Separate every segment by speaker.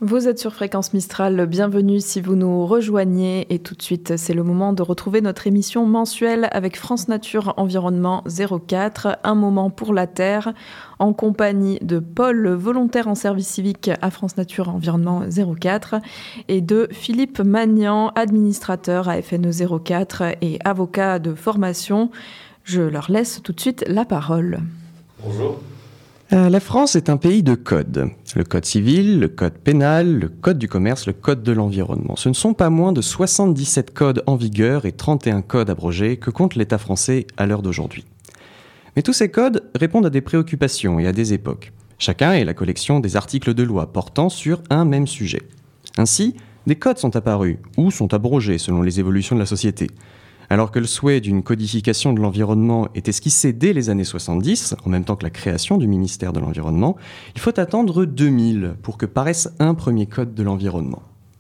Speaker 1: Vous êtes sur Fréquence Mistral, bienvenue si vous nous rejoignez. Et tout de suite, c'est le moment de retrouver notre émission mensuelle avec France Nature Environnement 04, un moment pour la Terre, en compagnie de Paul, volontaire en service civique à France Nature Environnement 04, et de Philippe Magnan, administrateur à FNE 04 et avocat de formation. Je leur laisse tout de suite la parole.
Speaker 2: Bonjour.
Speaker 3: La France est un pays de codes. Le code civil, le code pénal, le code du commerce, le code de l'environnement. Ce ne sont pas moins de 77 codes en vigueur et 31 codes abrogés que compte l'État français à l'heure d'aujourd'hui. Mais tous ces codes répondent à des préoccupations et à des époques. Chacun est la collection des articles de loi portant sur un même sujet. Ainsi, des codes sont apparus ou sont abrogés selon les évolutions de la société. Alors que le souhait d'une codification de l'environnement est esquissé dès les années 70, en même temps que la création du ministère de l'Environnement, il faut attendre 2000 pour que paraisse un premier code de l'environnement.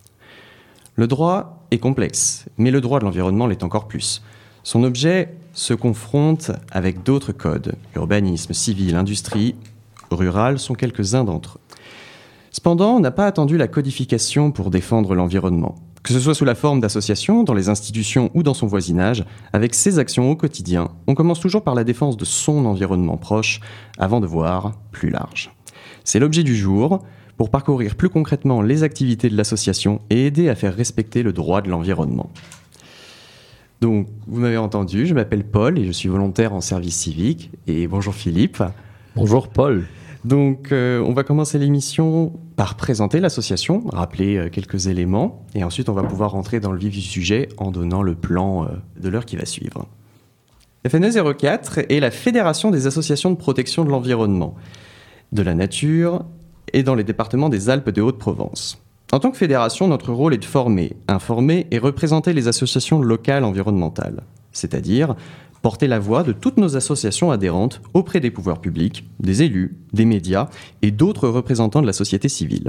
Speaker 3: Le droit est complexe, mais le droit de l'environnement l'est encore plus. Son objet se confronte avec d'autres codes. Urbanisme, civil, industrie, rural sont quelques-uns d'entre eux. Cependant, on n'a pas attendu la codification pour défendre l'environnement. Que ce soit sous la forme d'associations, dans les institutions ou dans son voisinage, avec ses actions au quotidien, on commence toujours par la défense de son environnement proche, avant de voir plus large. C'est l'objet du jour, pour parcourir plus concrètement les activités de l'association et aider à faire respecter le droit de l'environnement. Donc, vous m'avez entendu, je m'appelle Paul et je suis volontaire en service civique. Et bonjour Philippe.
Speaker 2: Bonjour Paul.
Speaker 3: Donc, on va commencer l'émission par présenter l'association, rappeler quelques éléments, et ensuite on va pouvoir rentrer dans le vif du sujet en donnant le plan de l'heure qui va suivre. FNE 04 est la Fédération des associations de protection de l'environnement, de la nature et dans les départements des Alpes de Haute-Provence. En tant que fédération, notre rôle est de former, informer et représenter les associations locales environnementales, c'est-à-dire porter la voix de toutes nos associations adhérentes auprès des pouvoirs publics, des élus, des médias et d'autres représentants de la société civile.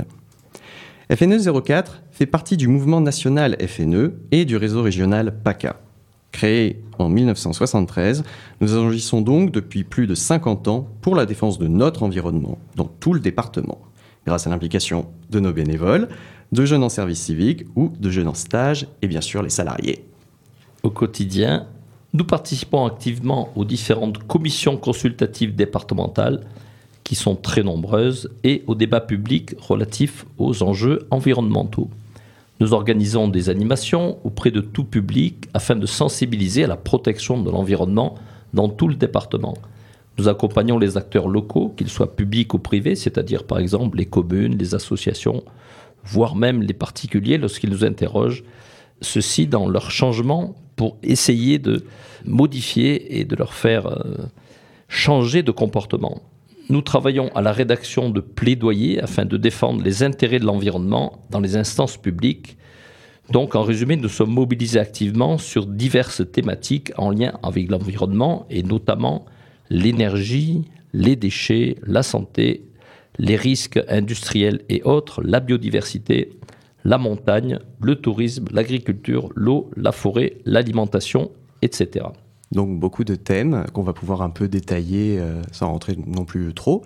Speaker 3: FNE 04 fait partie du mouvement national FNE et du réseau régional PACA. Créé en 1973, nous agissons donc depuis plus de 50 ans pour la défense de notre environnement dans tout le département, grâce à l'implication de nos bénévoles, de jeunes en service civique ou de jeunes en stage et bien sûr les salariés.
Speaker 2: Au quotidien, nous participons activement aux différentes commissions consultatives départementales qui sont très nombreuses et aux débats publics relatifs aux enjeux environnementaux. Nous organisons des animations auprès de tout public afin de sensibiliser à la protection de l'environnement dans tout le département. Nous accompagnons les acteurs locaux, qu'ils soient publics ou privés, c'est-à-dire par exemple les communes, les associations, voire même les particuliers lorsqu'ils nous interrogent, ceci dans leur changement pour essayer de modifier et de leur faire changer de comportement. Nous travaillons à la rédaction de plaidoyers afin de défendre les intérêts de l'environnement dans les instances publiques. Donc, en résumé, nous sommes mobilisés activement sur diverses thématiques en lien avec l'environnement et notamment l'énergie, les déchets, la santé, les risques industriels et autres, la biodiversité, la montagne, le tourisme, l'agriculture, l'eau, la forêt, l'alimentation, etc.
Speaker 3: Donc beaucoup de thèmes qu'on va pouvoir un peu détailler sans rentrer non plus trop.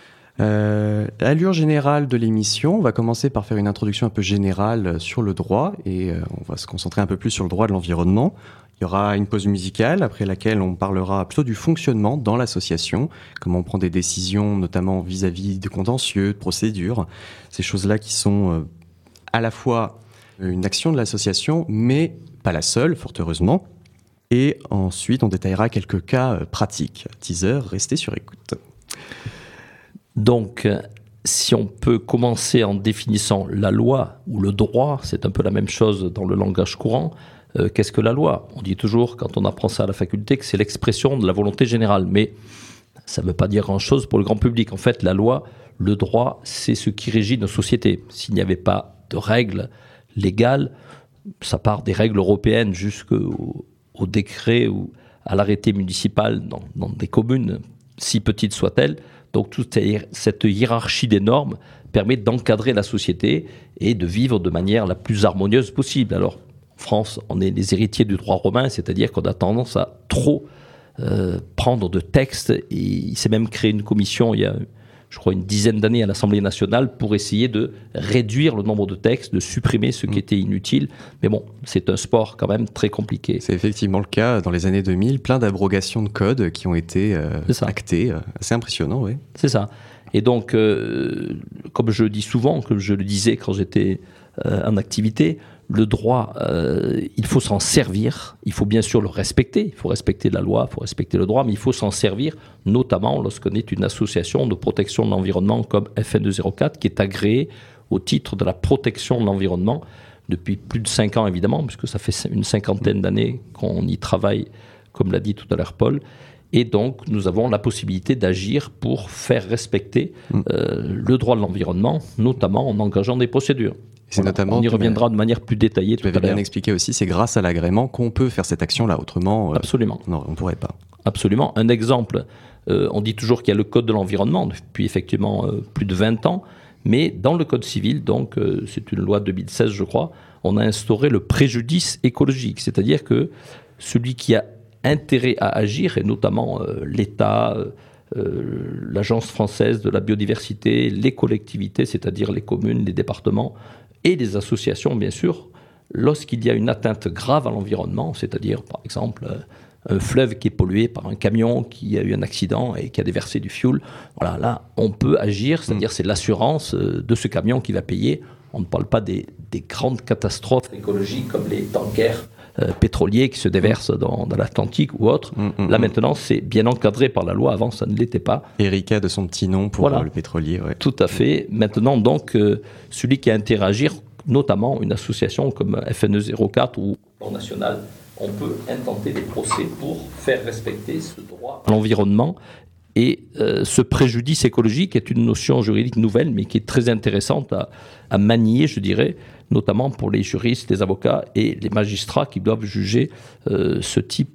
Speaker 3: L'allure générale de l'émission, on va commencer par faire une introduction un peu générale sur le droit et on va se concentrer un peu plus sur le droit de l'environnement. Il y aura une pause musicale après laquelle on parlera plutôt du fonctionnement dans l'association, comment on prend des décisions notamment vis-à-vis de contentieux, de procédures, ces choses-là qui sont à la fois une action de l'association mais pas la seule, fort heureusement. Et ensuite, on détaillera quelques cas pratiques. Teaser, restez sur écoute.
Speaker 2: Donc, si on peut commencer en définissant la loi ou le droit, c'est un peu la même chose dans le langage courant. Qu'est-ce que la loi ? On dit toujours, quand on apprend ça à la faculté, que c'est l'expression de la volonté générale. Mais ça ne veut pas dire grand-chose pour le grand public. En fait, la loi, le droit, c'est ce qui régit nos sociétés. S'il n'y avait pas de règles légales, ça part des règles européennes jusqu'au décret ou à l'arrêté municipal dans des communes, si petites soient-elles. Donc toute cette hiérarchie des normes permet d'encadrer la société et de vivre de manière la plus harmonieuse possible. Alors, en France, on est les héritiers du droit romain, c'est-à-dire qu'on a tendance à trop prendre de textes. Et il s'est même créé une commission il y a je crois, une dizaine d'années à l'Assemblée nationale pour essayer de réduire le nombre de textes, de supprimer ce qui était inutile. Mais bon, c'est un sport quand même très compliqué.
Speaker 3: C'est effectivement le cas dans les années 2000, plein d'abrogations de codes qui ont été actées. C'est impressionnant, oui.
Speaker 2: C'est ça. Et donc, comme je le dis souvent, comme je le disais quand j'étais en activité, le droit, il faut s'en servir, il faut bien sûr le respecter, il faut respecter la loi, il faut respecter le droit, mais il faut s'en servir, notamment lorsqu'on est une association de protection de l'environnement comme FN204, qui est agréée au titre de la protection de l'environnement depuis plus de 5 ans, évidemment, puisque ça fait une cinquantaine d'années qu'on y travaille, comme l'a dit tout à l'heure Paul. Et donc, nous avons la possibilité d'agir pour faire respecter le droit de l'environnement, notamment en engageant des procédures. On y reviendra de manière plus détaillée tout à l'heure.
Speaker 3: Tu l'avais bien expliqué aussi, c'est grâce à l'agrément qu'on peut faire cette action-là. Autrement,
Speaker 2: absolument.
Speaker 3: Non, on ne pourrait pas.
Speaker 2: Absolument. Un exemple, on dit toujours qu'il y a le Code de l'environnement depuis effectivement plus de 20 ans, mais dans le Code civil, donc c'est une loi de 2016 je crois, on a instauré le préjudice écologique, c'est-à-dire que celui qui a intérêt à agir, et notamment l'État, l'Agence française de la biodiversité, les collectivités, c'est-à-dire les communes, les départements, et les associations, bien sûr, lorsqu'il y a une atteinte grave à l'environnement, c'est-à-dire, par exemple, un fleuve qui est pollué par un camion qui a eu un accident et qui a déversé du fioul, voilà, là, on peut agir, c'est-à-dire c'est l'assurance de ce camion qui va payer. On ne parle pas des grandes catastrophes écologiques comme les tankers pétroliers qui se déversent dans l'Atlantique ou autre. Là, maintenant, c'est bien encadré par la loi. Avant, ça ne l'était pas.
Speaker 3: Erika de son petit nom pour le pétrolier. Ouais.
Speaker 2: Tout à fait. Maintenant, donc, celui qui a intérêt à agir, notamment une association comme FN204 ou Plan National, on peut intenter des procès pour faire respecter ce droit à l'environnement. Et ce préjudice écologique est une notion juridique nouvelle, mais qui est très intéressante à manier, je dirais, notamment pour les juristes, les avocats et les magistrats qui doivent juger ce type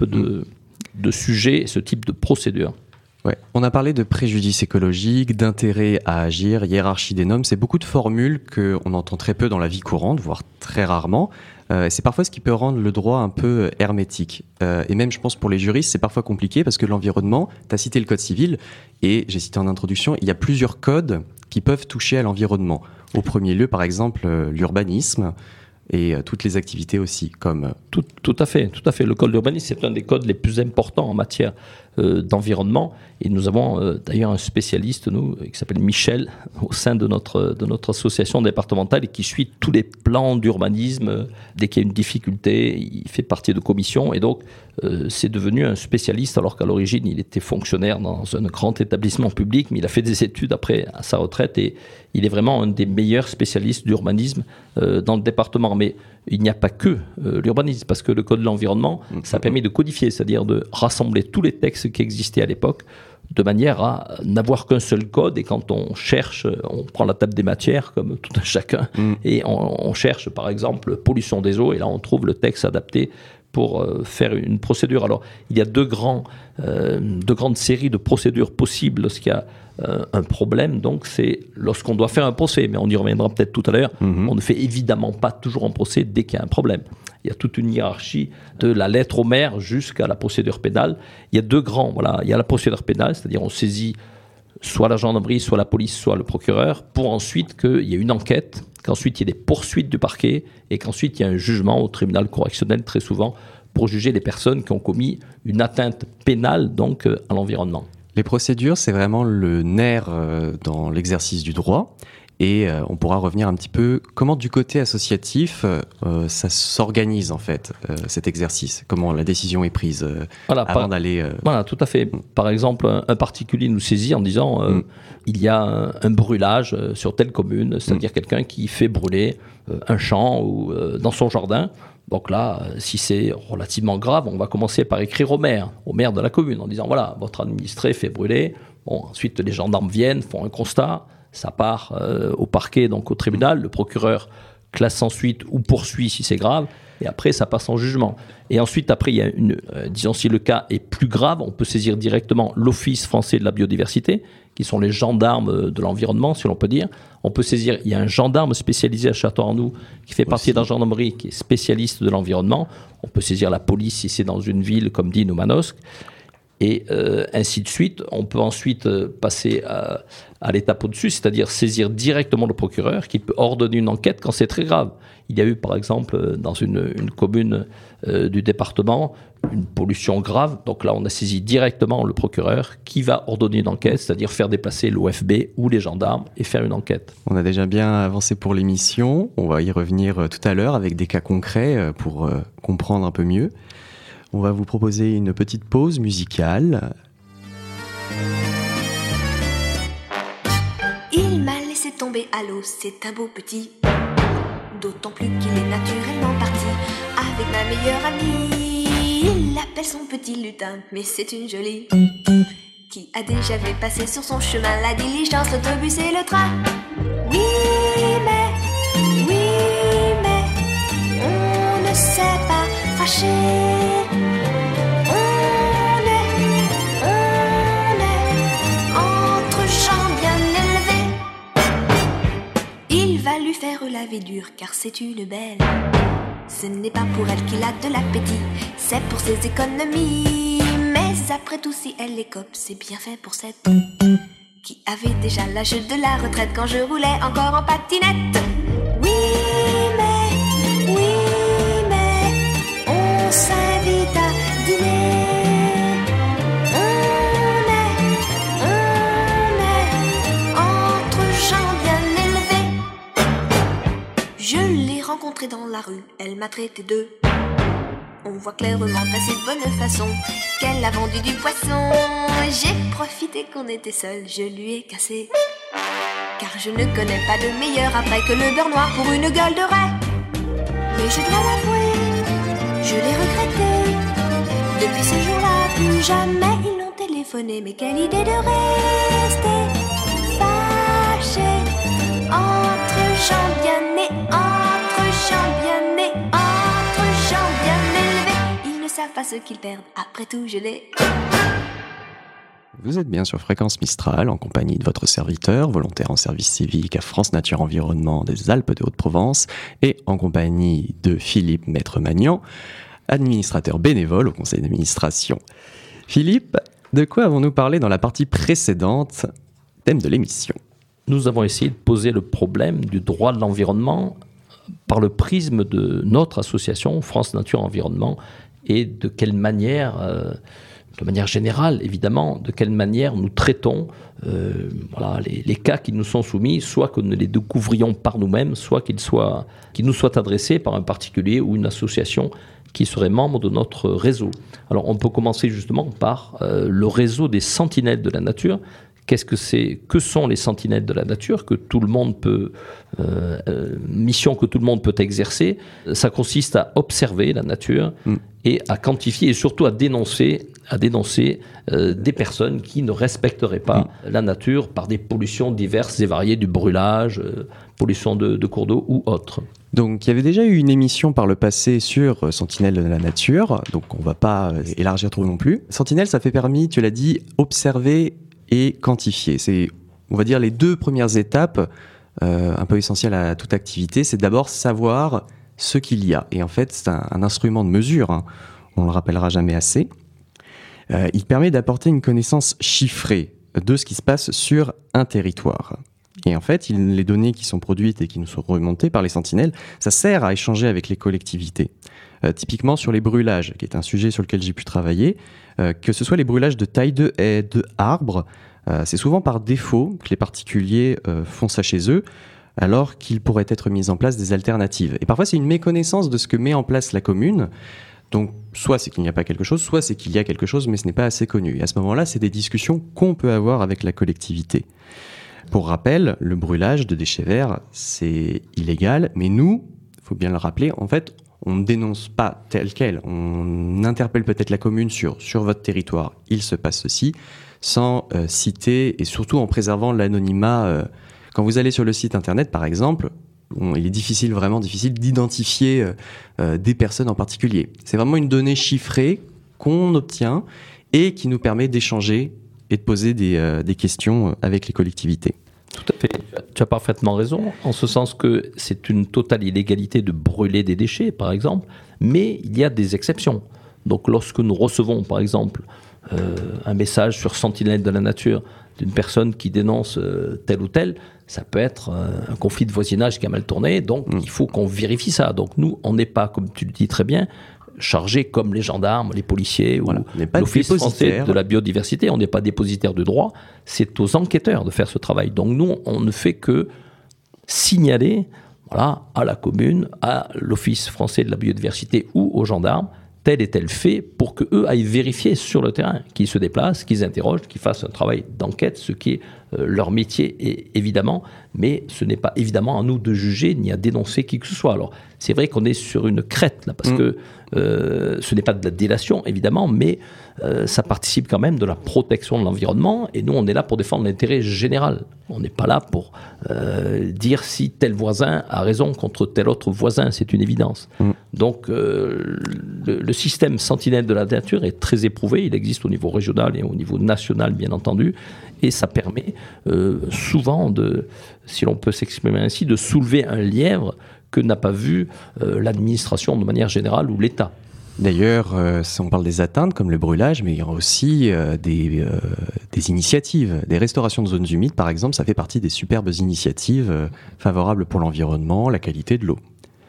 Speaker 2: de sujet, ce type de procédure.
Speaker 3: Ouais. On a parlé de préjudice écologique, d'intérêt à agir, hiérarchie des normes. C'est beaucoup de formules qu'on entend très peu dans la vie courante, voire très rarement. C'est parfois ce qui peut rendre le droit un peu hermétique. Et même, je pense, pour les juristes, c'est parfois compliqué parce que l'environnement, tu as cité le Code civil, et j'ai cité en introduction, il y a plusieurs codes qui peuvent toucher à l'environnement. Au premier lieu, par exemple, l'urbanisme et toutes les activités aussi, comme...
Speaker 2: Tout à fait. Le code d'urbanisme, c'est un des codes les plus importants en matière d'environnement. Et nous avons d'ailleurs un spécialiste, nous, qui s'appelle Michel, au sein de notre association départementale et qui suit tous les plans d'urbanisme. Dès qu'il y a une difficulté, il fait partie de commission. Et donc, c'est devenu un spécialiste, alors qu'à l'origine, il était fonctionnaire dans un grand établissement public, mais il a fait des études après à sa retraite et il est vraiment un des meilleurs spécialistes d'urbanisme dans le département. Mais il n'y a pas que l'urbanisme, parce que le Code de l'environnement, ça permet de codifier, c'est-à-dire de rassembler tous les textes qui existaient à l'époque, de manière à n'avoir qu'un seul code. Et quand on cherche, on prend la table des matières, comme tout un chacun, et on cherche, par exemple, pollution des eaux, et là on trouve le texte adapté pour faire une procédure. Alors, il y a deux grandes séries de procédures possibles lorsqu'il y a un problème. Donc, c'est lorsqu'on doit faire un procès, mais on y reviendra peut-être tout à l'heure, on ne fait évidemment pas toujours un procès dès qu'il y a un problème. Il y a toute une hiérarchie de la lettre au maire jusqu'à la procédure pénale. Il y a deux grands, voilà. Il y a la procédure pénale, c'est-à-dire on saisit soit la gendarmerie, soit la police, soit le procureur, pour ensuite qu'il y ait une enquête, qu'ensuite il y ait des poursuites du parquet, et qu'ensuite il y ait un jugement au tribunal correctionnel, très souvent, pour juger les personnes qui ont commis une atteinte pénale donc, à l'environnement.
Speaker 3: Les procédures, c'est vraiment le nerf dans l'exercice du droit. Et on pourra revenir un petit peu comment du côté associatif ça s'organise en fait cet exercice, comment la décision est prise avant d'aller...
Speaker 2: Voilà, tout à fait. Par exemple, un particulier nous saisit en disant il y a un brûlage sur telle commune, c'est-à-dire quelqu'un qui fait brûler un champ ou dans son jardin. Donc là, si c'est relativement grave, on va commencer par écrire au maire de la commune en disant voilà, votre administré fait brûler. Bon, ensuite les gendarmes viennent, font un constat. Ça part au parquet, donc au tribunal. Le procureur classe ensuite ou poursuit si c'est grave. Et après, ça passe en jugement. Et ensuite, après, il y a disons, si le cas est plus grave, on peut saisir directement l'Office français de la biodiversité, qui sont les gendarmes de l'environnement, si l'on peut dire. On peut saisir, il y a un gendarme spécialisé à Château-Arnoux, qui fait partie de la gendarmerie, qui est spécialiste de l'environnement. On peut saisir la police si c'est dans une ville comme Digne ou Manosque. et ainsi de suite. On peut ensuite passer à l'étape au-dessus, c'est-à-dire saisir directement le procureur qui peut ordonner une enquête quand c'est très grave. Il y a eu par exemple dans une commune du département une pollution grave, donc là on a saisi directement le procureur qui va ordonner une enquête, c'est-à-dire faire déplacer l'OFB ou les gendarmes et faire une enquête.
Speaker 3: On a déjà bien avancé pour l'émission, on va y revenir tout à l'heure avec des cas concrets pour comprendre un peu mieux. On va vous proposer une petite pause musicale.
Speaker 4: Il m'a laissé tomber à l'eau, c'est un beau petit. D'autant plus qu'il est naturellement parti avec ma meilleure amie. Il l'appelle son petit lutin, mais c'est une jolie qui a déjà vu passer sur son chemin la diligence, l'autobus et le train. Oui, mais on ne s'est pas fâché. Lui faire laver dur car c'est une belle. Ce n'est pas pour elle qu'il a de l'appétit, c'est pour ses économies. Mais après tout, si elle écope, c'est bien fait pour cette qui avait déjà l'âge de la retraite quand je roulais encore en patinette. Oui mais on s'invite à dîner. Je l'ai rencontrée dans la rue, elle m'a traité de. On voit clairement d'assez bonne façon qu'elle a vendu du poisson. J'ai profité qu'on était seuls, je lui ai cassé. Car je ne connais pas de meilleur après que le beurre noir pour une gueule de raie. Mais je dois l'avouer, je l'ai regretté. Depuis ce jour-là, plus jamais ils n'ont téléphoné. Mais quelle idée de rester fâché entre gens bien nés, entre gens bien nés, entre gens bien élevés. Ils ne savent pas ce qu'ils perdent, après tout je l'ai.
Speaker 3: Vous êtes bien sur Fréquence Mistral en compagnie de votre serviteur, volontaire en service civique à France Nature Environnement des Alpes de Haute-Provence et en compagnie de Philippe Maître-Magnan, administrateur bénévole au conseil d'administration. Philippe, de quoi avons-nous parlé dans la partie précédente, thème de l'émission ?
Speaker 2: Nous avons essayé de poser le problème du droit de l'environnement par le prisme de notre association France Nature Environnement et de quelle manière, de manière générale évidemment, de quelle manière nous traitons les cas qui nous sont soumis, soit que nous les découvrions par nous-mêmes, soit qu'ils nous soient adressés par un particulier ou une association qui serait membre de notre réseau. Alors on peut commencer justement par le réseau des sentinelles de la nature. Que sont les sentinelles de la nature que tout le monde peut mission que tout le monde peut exercer? Ça consiste à observer la nature et à quantifier et surtout à dénoncer des personnes qui ne respecteraient pas la nature par des pollutions diverses et variées, du brûlage, pollution de cours d'eau ou autres.
Speaker 3: Donc il y avait déjà eu une émission par le passé sur Sentinelle de la nature, donc on ne va pas élargir trop non plus. Sentinelle, ça fait permis, tu l'as dit, observer et quantifier. C'est, on va dire, les deux premières étapes un peu essentielles à toute activité. C'est d'abord savoir ce qu'il y a. Et en fait, c'est un instrument de mesure, hein. On ne le rappellera jamais assez. Il permet d'apporter une connaissance chiffrée de ce qui se passe sur un territoire. Et en fait, les données qui sont produites et qui nous sont remontées par les sentinelles, ça sert à échanger avec les collectivités. Typiquement sur les brûlages, qui est un sujet sur lequel j'ai pu travailler, que ce soit les brûlages de taille de haies, d'arbres, c'est souvent par défaut que les particuliers font ça chez eux, alors qu'il pourrait être mis en place des alternatives. Et parfois, c'est une méconnaissance de ce que met en place la commune. Donc, soit c'est qu'il n'y a pas quelque chose, soit c'est qu'il y a quelque chose, mais ce n'est pas assez connu. Et à ce moment-là, c'est des discussions qu'on peut avoir avec la collectivité. Pour rappel, le brûlage de déchets verts, c'est illégal, mais nous, il faut bien le rappeler, en fait, on ne dénonce pas tel quel. On interpelle peut-être la commune sur votre territoire, il se passe ceci, sans citer et surtout en préservant l'anonymat. Quand vous allez sur le site internet, par exemple, il est vraiment difficile d'identifier des personnes en particulier. C'est vraiment une donnée chiffrée qu'on obtient et qui nous permet d'échanger et de poser des questions avec les collectivités.
Speaker 2: Tout à fait. Tu as parfaitement raison, en ce sens que c'est une totale illégalité de brûler des déchets, par exemple, mais il y a des exceptions. Donc lorsque nous recevons, par exemple, un message sur Sentinelle de la Nature d'une personne qui dénonce tel ou tel, ça peut être un conflit de voisinage qui a mal tourné, donc il faut qu'on vérifie ça. Donc nous, on n'est pas, comme tu le dis très bien, chargés comme les gendarmes, les policiers ou l'Office français de la biodiversité. On n'est pas dépositaire de droit, c'est aux enquêteurs de faire ce travail. Donc nous, on ne fait que signaler à la commune, à l'Office français de la biodiversité ou aux gendarmes, tel et tel fait, pour qu'eux aillent vérifier sur le terrain, qu'ils se déplacent, qu'ils interrogent, qu'ils fassent un travail d'enquête, ce qui est leur métier, évidemment, mais ce n'est pas évidemment à nous de juger ni à dénoncer qui que ce soit. Alors, c'est vrai qu'on est sur une crête, là, parce que ce n'est pas de la délation, évidemment, mais ça participe quand même de la protection de l'environnement, et nous, on est là pour défendre l'intérêt général. On n'est pas là pour dire si tel voisin a raison contre tel autre voisin, c'est une évidence. Donc, le système Sentinelle de la Nature est très éprouvé, il existe au niveau régional et au niveau national, bien entendu, et ça permet souvent de, si l'on peut s'exprimer ainsi, de soulever un lièvre que n'a pas vu l'administration de manière générale ou l'État.
Speaker 3: D'ailleurs, si on parle des atteintes comme le brûlage, mais il y aura aussi des initiatives. Des restaurations de zones humides, par exemple, ça fait partie des superbes initiatives favorables pour l'environnement, la qualité de l'eau.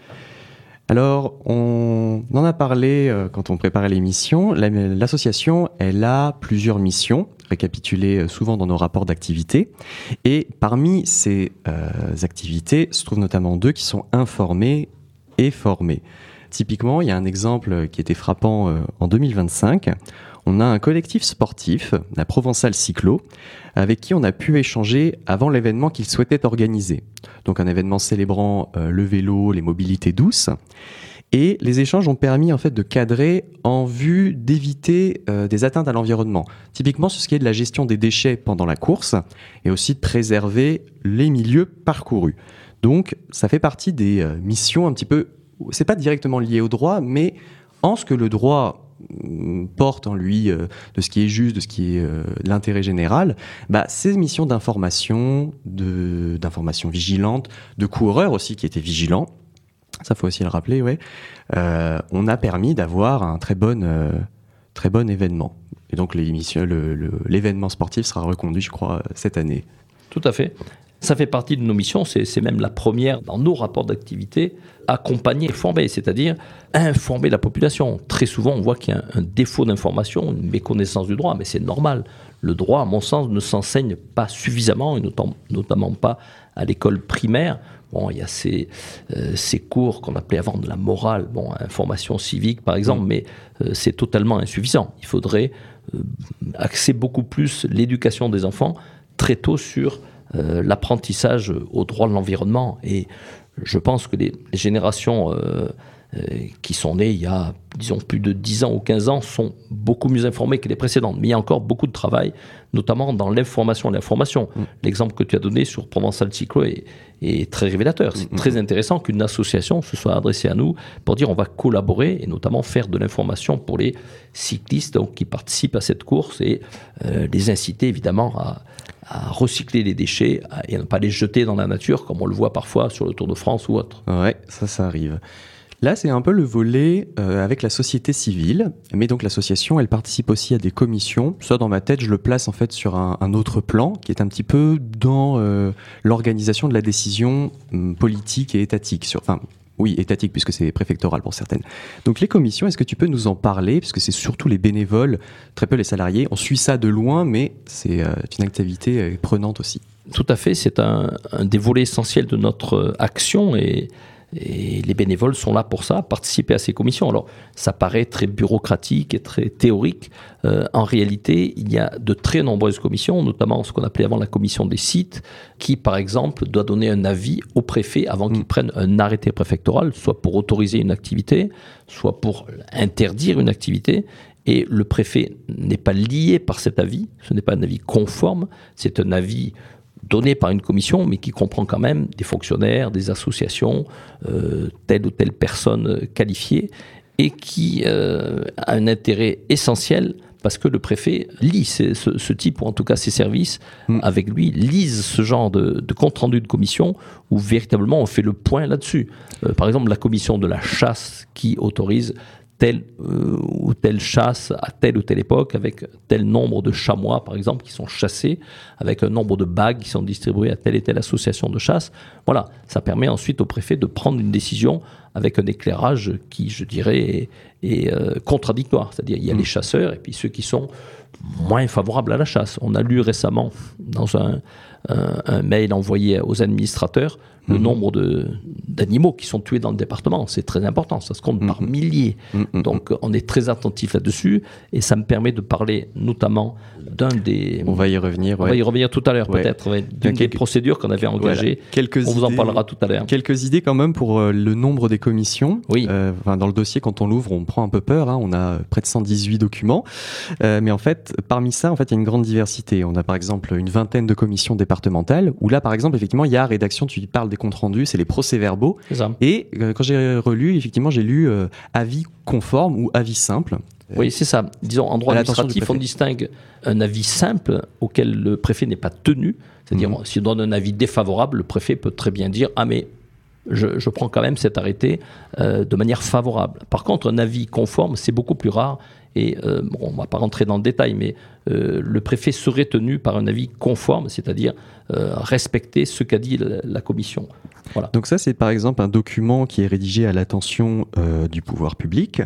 Speaker 3: Alors, on en a parlé quand on préparait l'émission. L'association, elle a plusieurs missions, récapitulées souvent dans nos rapports d'activité. Et parmi ces activités se trouvent notamment 2 qui sont informer et former. Typiquement, il y a un exemple qui était frappant en 2025. On a un collectif sportif, la Provençale Cyclo, avec qui on a pu échanger avant l'événement qu'ils souhaitaient organiser. Donc un événement célébrant le vélo, les mobilités douces. Et les échanges ont permis en fait de cadrer en vue d'éviter des atteintes à l'environnement. Typiquement sur ce qui est de la gestion des déchets pendant la course et aussi de préserver les milieux parcourus. Donc ça fait partie des missions un petit peu, c'est pas directement lié au droit, mais en ce que le droit porte en lui de ce qui est juste, de ce qui est l'intérêt général, ces missions d'information, d'information vigilante, de coureurs aussi qui étaient vigilants, ça faut aussi le rappeler, on a permis d'avoir un très bon événement. Et donc l'événement sportif sera reconduit, je crois, cette année.
Speaker 2: Tout à fait. Ça fait partie de nos missions, c'est même la première dans nos rapports d'activité, accompagner et former, c'est-à-dire informer la population. Très souvent, on voit qu'il y a un défaut d'information, une méconnaissance du droit, mais c'est normal. Le droit, à mon sens, ne s'enseigne pas suffisamment, et notamment pas à l'école primaire. Bon, il y a ces cours qu'on appelait avant de la morale, information civique par exemple, mais c'est totalement insuffisant. Il faudrait axer beaucoup plus l'éducation des enfants très tôt sur l'apprentissage au droit de l'environnement. Et je pense que les générations qui sont nées il y a, disons, plus de 10 ans ou 15 ans sont beaucoup mieux informées que les précédentes. Mais il y a encore beaucoup de travail, notamment dans l'information. L'exemple que tu as donné sur Provençale Cyclo est très révélateur. C'est très intéressant qu'une association se soit adressée à nous pour dire on va collaborer et notamment faire de l'information pour les cyclistes donc, qui participent à cette course et les inciter évidemment à recycler les déchets et à ne pas les jeter dans la nature comme on le voit parfois sur le Tour de France ou autre.
Speaker 3: Ouais, ça arrive. Là, c'est un peu le volet avec la société civile, mais donc l'association, elle participe aussi à des commissions. Ça, dans ma tête, je le place en fait sur un autre plan, qui est un petit peu dans l'organisation de la décision politique et étatique. Étatique, puisque c'est préfectoral pour certaines. Donc les commissions, est-ce que tu peux nous en parler, puisque c'est surtout les bénévoles, très peu les salariés. On suit ça de loin, mais c'est une activité prenante aussi.
Speaker 2: Tout à fait, c'est un des volets essentiels de notre action et les bénévoles sont là pour ça, participer à ces commissions. Alors, ça paraît très bureaucratique et très théorique. En réalité, il y a de très nombreuses commissions, notamment ce qu'on appelait avant la commission des sites, qui, par exemple, doit donner un avis au préfet avant qu'il prenne un arrêté préfectoral, soit pour autoriser une activité, soit pour interdire une activité. Et le préfet n'est pas lié par cet avis, ce n'est pas un avis conforme, c'est un avis donné par une commission, mais qui comprend quand même des fonctionnaires, des associations, telle ou telle personne qualifiée, et qui a un intérêt essentiel parce que le préfet lit ce type, ou en tout cas ses services, avec lui, lisent ce genre de compte-rendu de commission où véritablement on fait le point là-dessus. Par exemple, la commission de la chasse qui autorise telle ou telle chasse à telle ou telle époque, avec tel nombre de chamois, par exemple, qui sont chassés, avec un nombre de bagues qui sont distribuées à telle et telle association de chasse. Voilà, ça permet ensuite au préfet de prendre une décision avec un éclairage qui, je dirais, est contradictoire. C'est-à-dire, il y a les chasseurs et puis ceux qui sont moins favorables à la chasse. On a lu récemment dans un mail envoyé aux administrateurs le nombre d'animaux qui sont tués dans le département. C'est très important, ça se compte par milliers. Donc on est très attentif là-dessus et ça me permet de parler notamment d'un des...
Speaker 3: On va y revenir.
Speaker 2: On va y revenir tout à l'heure peut-être, d'une des procédures qu'on avait engagées.
Speaker 3: Voilà.
Speaker 2: On vous en parlera tout à l'heure.
Speaker 3: Quelques idées quand même pour le nombre des commissions.
Speaker 2: Oui.
Speaker 3: Dans le dossier, quand on l'ouvre, on prend un peu peur. On a près de 118 documents. Mais en fait, parmi ça, il y a une grande diversité. On a par exemple une vingtaine de commissions départementales où là, par exemple, effectivement, il y a rédaction, tu parles des comptes rendus, c'est les procès-verbaux.
Speaker 2: C'est ça.
Speaker 3: Et quand j'ai relu, effectivement, j'ai lu avis conforme ou avis simple.
Speaker 2: Oui, c'est ça. Disons, en droit administratif, on distingue un avis simple auquel le préfet n'est pas tenu. C'est-à-dire, s'il donne un avis défavorable, le préfet peut très bien dire « Ah, mais je prends quand même cet arrêté de manière favorable ». Par contre, un avis conforme, c'est beaucoup plus rare. Et on ne va pas rentrer dans le détail, mais le préfet serait tenu par un avis conforme, c'est-à-dire respecter ce qu'a dit la commission. Voilà.
Speaker 3: Donc ça, c'est par exemple un document qui est rédigé à l'attention du pouvoir public.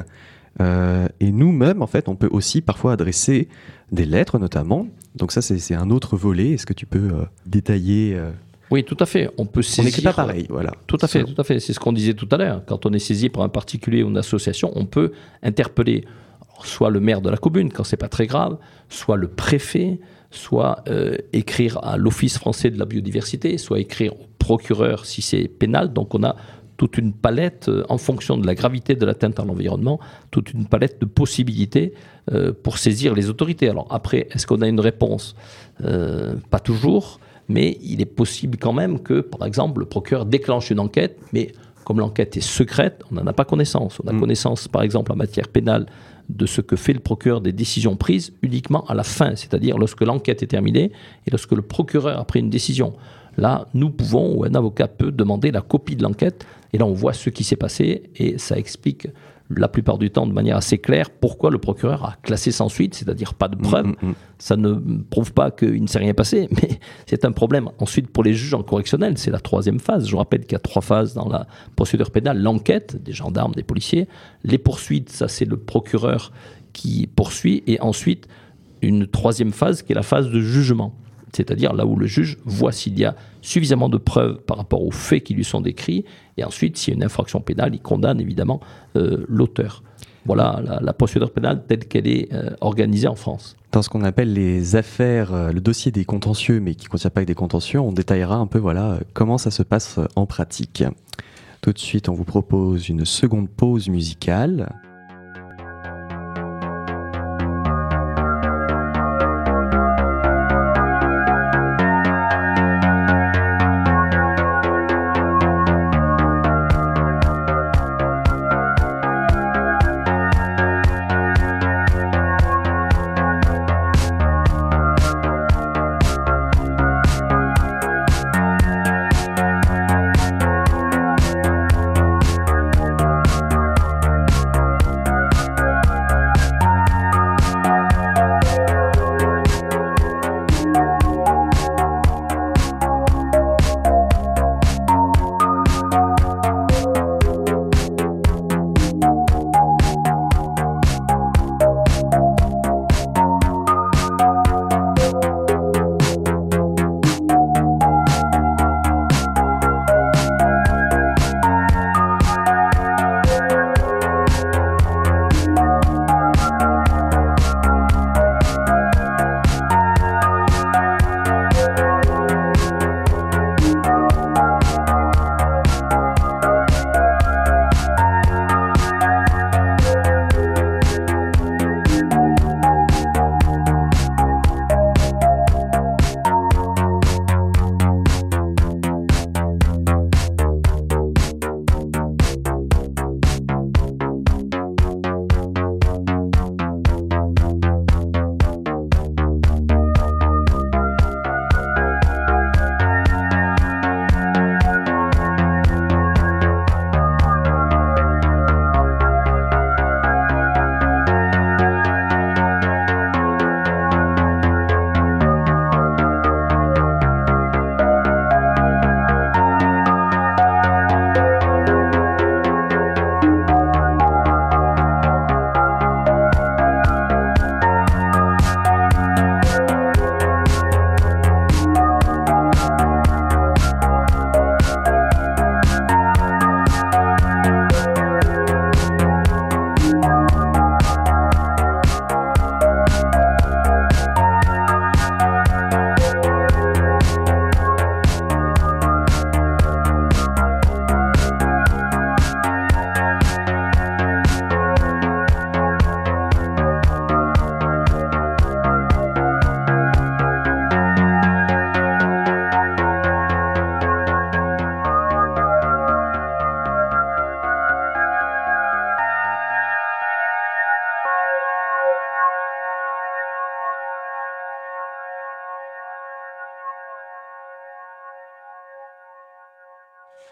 Speaker 3: Et nous-mêmes, en fait, on peut aussi parfois adresser des lettres, notamment. Donc ça, c'est un autre volet. Est-ce que tu peux détailler
Speaker 2: Oui, tout à fait. On peut saisir...
Speaker 3: On n'écrit pas pareil, voilà.
Speaker 2: Tout à fait, tout à fait. C'est ce qu'on disait tout à l'heure. Quand on est saisi par un particulier ou une association, on peut interpeller soit le maire de la commune, quand c'est pas très grave, soit le préfet, soit écrire à l'Office français de la biodiversité, soit écrire au procureur si c'est pénal. Donc on a toute une palette, en fonction de la gravité de l'atteinte à l'environnement, toute une palette de possibilités pour saisir les autorités. Alors après, est-ce qu'on a une réponse ? Pas toujours, mais il est possible quand même que, par exemple, le procureur déclenche une enquête, mais comme l'enquête est secrète, on n'en a pas connaissance. On a connaissance, par exemple, en matière pénale, de ce que fait le procureur des décisions prises uniquement à la fin, c'est-à-dire lorsque l'enquête est terminée et lorsque le procureur a pris une décision. Là, nous pouvons, ou un avocat peut demander la copie de l'enquête, et là on voit ce qui s'est passé, et ça explique la plupart du temps de manière assez claire pourquoi le procureur a classé sans suite, c'est-à-dire pas de preuves. Ça ne prouve pas qu'il ne s'est rien passé, mais c'est un problème. Ensuite, pour les juges en correctionnel, c'est la troisième phase. Je rappelle qu'il y a 3 phases dans la procédure pénale. L'enquête, des gendarmes, des policiers. Les poursuites, ça c'est le procureur qui poursuit. Et ensuite, une 3e phase qui est la phase de jugement. C'est-à-dire là où le juge voit s'il y a suffisamment de preuves par rapport aux faits qui lui sont décrits. Et ensuite, s'il y a une infraction pénale, il condamne évidemment l'auteur. Voilà la procédure pénale telle qu'elle est organisée en France.
Speaker 3: Dans ce qu'on appelle les affaires, le dossier des contentieux, mais qui ne contient pas que des contentieux, on détaillera un peu comment ça se passe en pratique. Tout de suite, on vous propose une seconde pause musicale.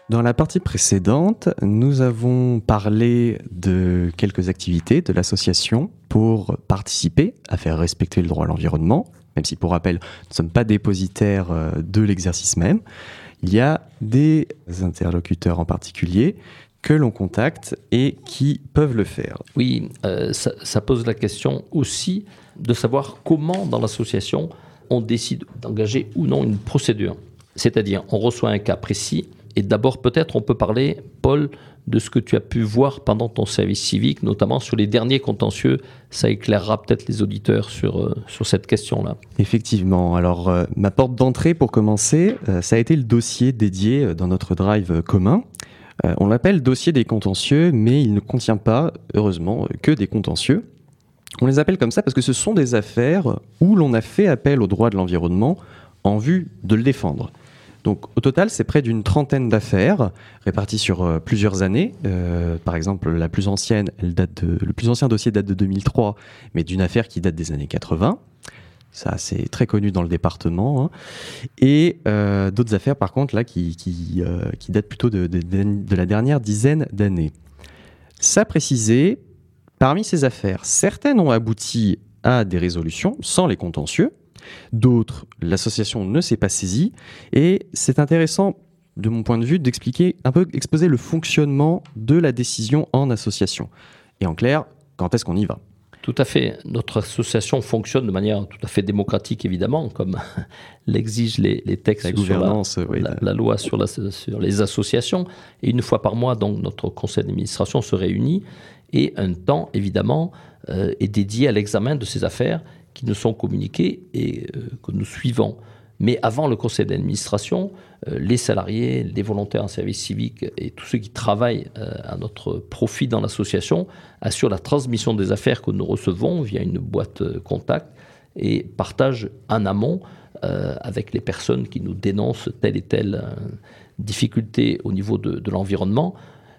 Speaker 3: Dans la partie précédente, nous avons parlé de quelques activités de l'association pour participer à faire respecter le droit à l'environnement, même si, pour rappel, nous ne sommes pas dépositaires de l'exercice même. Il y a des interlocuteurs en particulier que l'on contacte et qui peuvent le faire.
Speaker 2: Oui, ça pose la question aussi de savoir comment, dans l'association, on décide d'engager ou non une procédure. C'est-à-dire, on reçoit un cas précis, et d'abord, peut-être, on peut parler, Paul, de ce que tu as pu voir pendant ton service civique, notamment sur les derniers contentieux. Ça éclairera peut-être les auditeurs sur cette question-là.
Speaker 3: Effectivement. Alors, ma porte d'entrée, pour commencer, ça a été le dossier dédié dans notre drive commun. On l'appelle dossier des contentieux, mais il ne contient pas, heureusement, que des contentieux. On les appelle comme ça parce que ce sont des affaires où l'on a fait appel au droit de l'environnement en vue de le défendre. Donc au total, c'est près d'une trentaine d'affaires réparties sur plusieurs années. Par exemple, le plus ancien dossier date de 2003, mais d'une affaire qui date des années 80. Ça, c'est très connu dans le département. Hein. Et d'autres affaires, par contre, là, qui datent plutôt de la dernière dizaine d'années. Ça précisé, parmi ces affaires, certaines ont abouti à des résolutions sans les contentieux. D'autres, l'association ne s'est pas saisie. Et c'est intéressant, de mon point de vue, exposer le fonctionnement de la décision en association. Et en clair, quand est-ce qu'on y va ?
Speaker 2: Tout à fait. Notre association fonctionne de manière tout à fait démocratique, évidemment, comme l'exigent les textes sur la loi sur les associations. Et une fois par mois, donc, notre conseil d'administration se réunit et un temps, évidemment, est dédié à l'examen de ces affaires qui nous sont communiquées et que nous suivons. Mais avant le conseil d'administration, les salariés, les volontaires en service civique et tous ceux qui travaillent à notre profit dans l'association assurent la transmission des affaires que nous recevons via une boîte contact et partagent en amont avec les personnes qui nous dénoncent telle et telle difficulté au niveau de l'environnement.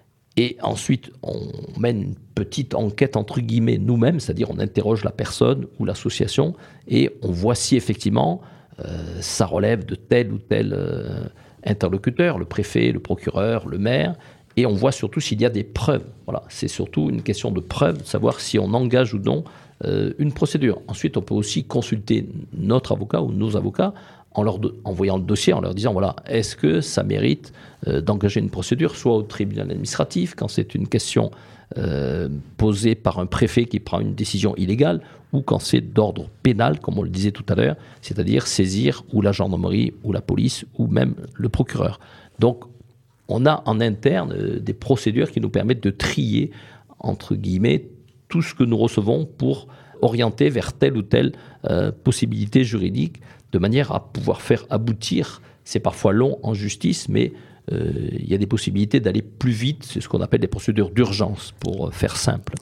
Speaker 2: Et ensuite, on mène une petite enquête entre guillemets nous-mêmes, c'est-à-dire on interroge la personne ou l'association et on voit si effectivement ça relève de tel ou tel interlocuteur, le préfet, le procureur, le maire, et on voit surtout s'il y a des preuves. Voilà, c'est surtout une question de preuve, de savoir si on engage ou non une procédure. Ensuite, on peut aussi consulter notre avocat ou nos avocats en leur envoyant le dossier, en leur disant, voilà, est-ce que ça mérite d'engager une procédure, soit au tribunal administratif, quand c'est une question posée par un préfet qui prend une décision illégale, ou quand c'est d'ordre pénal, comme on le disait tout à l'heure, c'est-à-dire saisir ou la gendarmerie, ou la police, ou même le procureur. Donc, on a en interne des procédures qui nous permettent de trier, entre guillemets, tout ce que nous recevons pour orienter vers telle ou telle possibilité juridique, de manière à pouvoir faire aboutir, c'est parfois long en justice, mais il y a des possibilités d'aller plus vite, c'est ce qu'on appelle des procédures d'urgence, pour faire simple.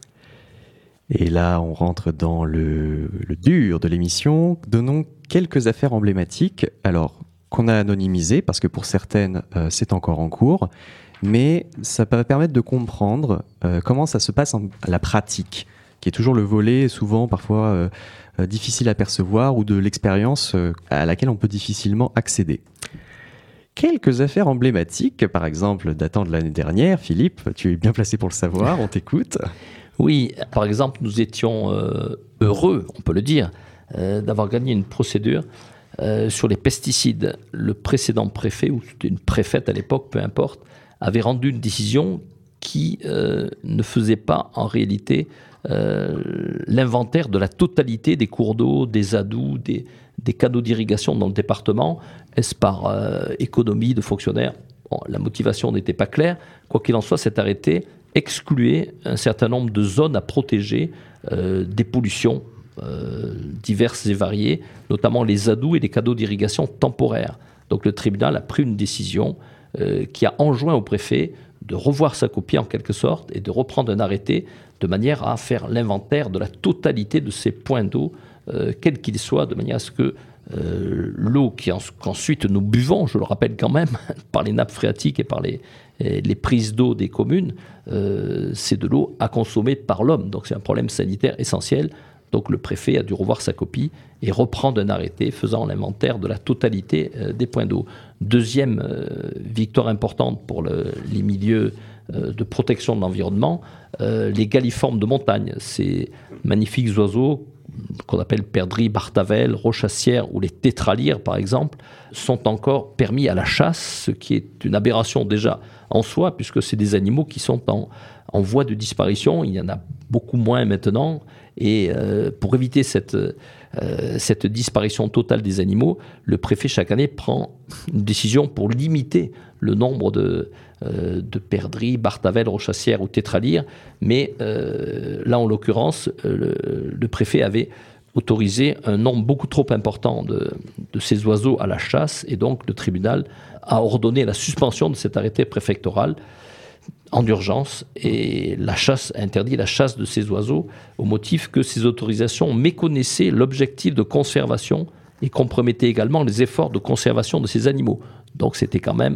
Speaker 3: Et là, on rentre dans le dur de l'émission. Donnons quelques affaires emblématiques, alors qu'on a anonymisées, parce que pour certaines, c'est encore en cours, mais ça va permettre de comprendre comment ça se passe à la pratique, qui est toujours le volet, souvent, parfois, difficile à percevoir, ou de l'expérience à laquelle on peut difficilement accéder. Quelques affaires emblématiques, par exemple, datant de l'année dernière. Philippe, tu es bien placé pour le savoir, on t'écoute.
Speaker 2: Oui, par exemple, nous étions heureux, on peut le dire, d'avoir gagné une procédure sur les pesticides. Le précédent préfet, ou c'était une préfète à l'époque, peu importe, avait rendu une décision qui ne faisait pas en réalité l'inventaire de la totalité des cours d'eau, des adous, des canaux d'irrigation dans le département. Est-ce par économie de fonctionnaires ? Bon, la motivation n'était pas claire. Quoi qu'il en soit, cet arrêté excluait un certain nombre de zones à protéger des pollutions diverses et variées, notamment les adous et les canaux d'irrigation temporaires. Donc le tribunal a pris une décision qui a enjoint au préfet de revoir sa copie en quelque sorte et de reprendre un arrêté de manière à faire l'inventaire de la totalité de ces points d'eau, quels qu'ils soient, de manière à ce que l'eau qu'ensuite nous buvons, je le rappelle quand même, par les nappes phréatiques et par les prises d'eau des communes, c'est de l'eau à consommer par l'homme. Donc c'est un problème sanitaire essentiel. Donc le préfet a dû revoir sa copie et reprendre un arrêté faisant l'inventaire de la totalité des points d'eau. Deuxième victoire importante pour les milieux de protection de l'environnement, les galliformes de montagne, ces magnifiques oiseaux qu'on appelle perdrix, bartavel, rochassière ou les tétralyres par exemple, sont encore permis à la chasse, ce qui est une aberration déjà en soi, puisque c'est des animaux qui sont en voie de disparition. Il y en a beaucoup moins maintenant. Et pour éviter cette disparition totale des animaux, le préfet chaque année prend une décision pour limiter le nombre de perdrix, bartavel, rochassière ou tétralyres. Mais là, en l'occurrence, le préfet avait autorisé un nombre beaucoup trop important de ces oiseaux à la chasse. Et donc, le tribunal a ordonné la suspension de cet arrêté préfectoral en urgence, et a interdit la chasse de ces oiseaux au motif que ces autorisations méconnaissaient l'objectif de conservation et compromettaient également les efforts de conservation de ces animaux. Donc c'était quand même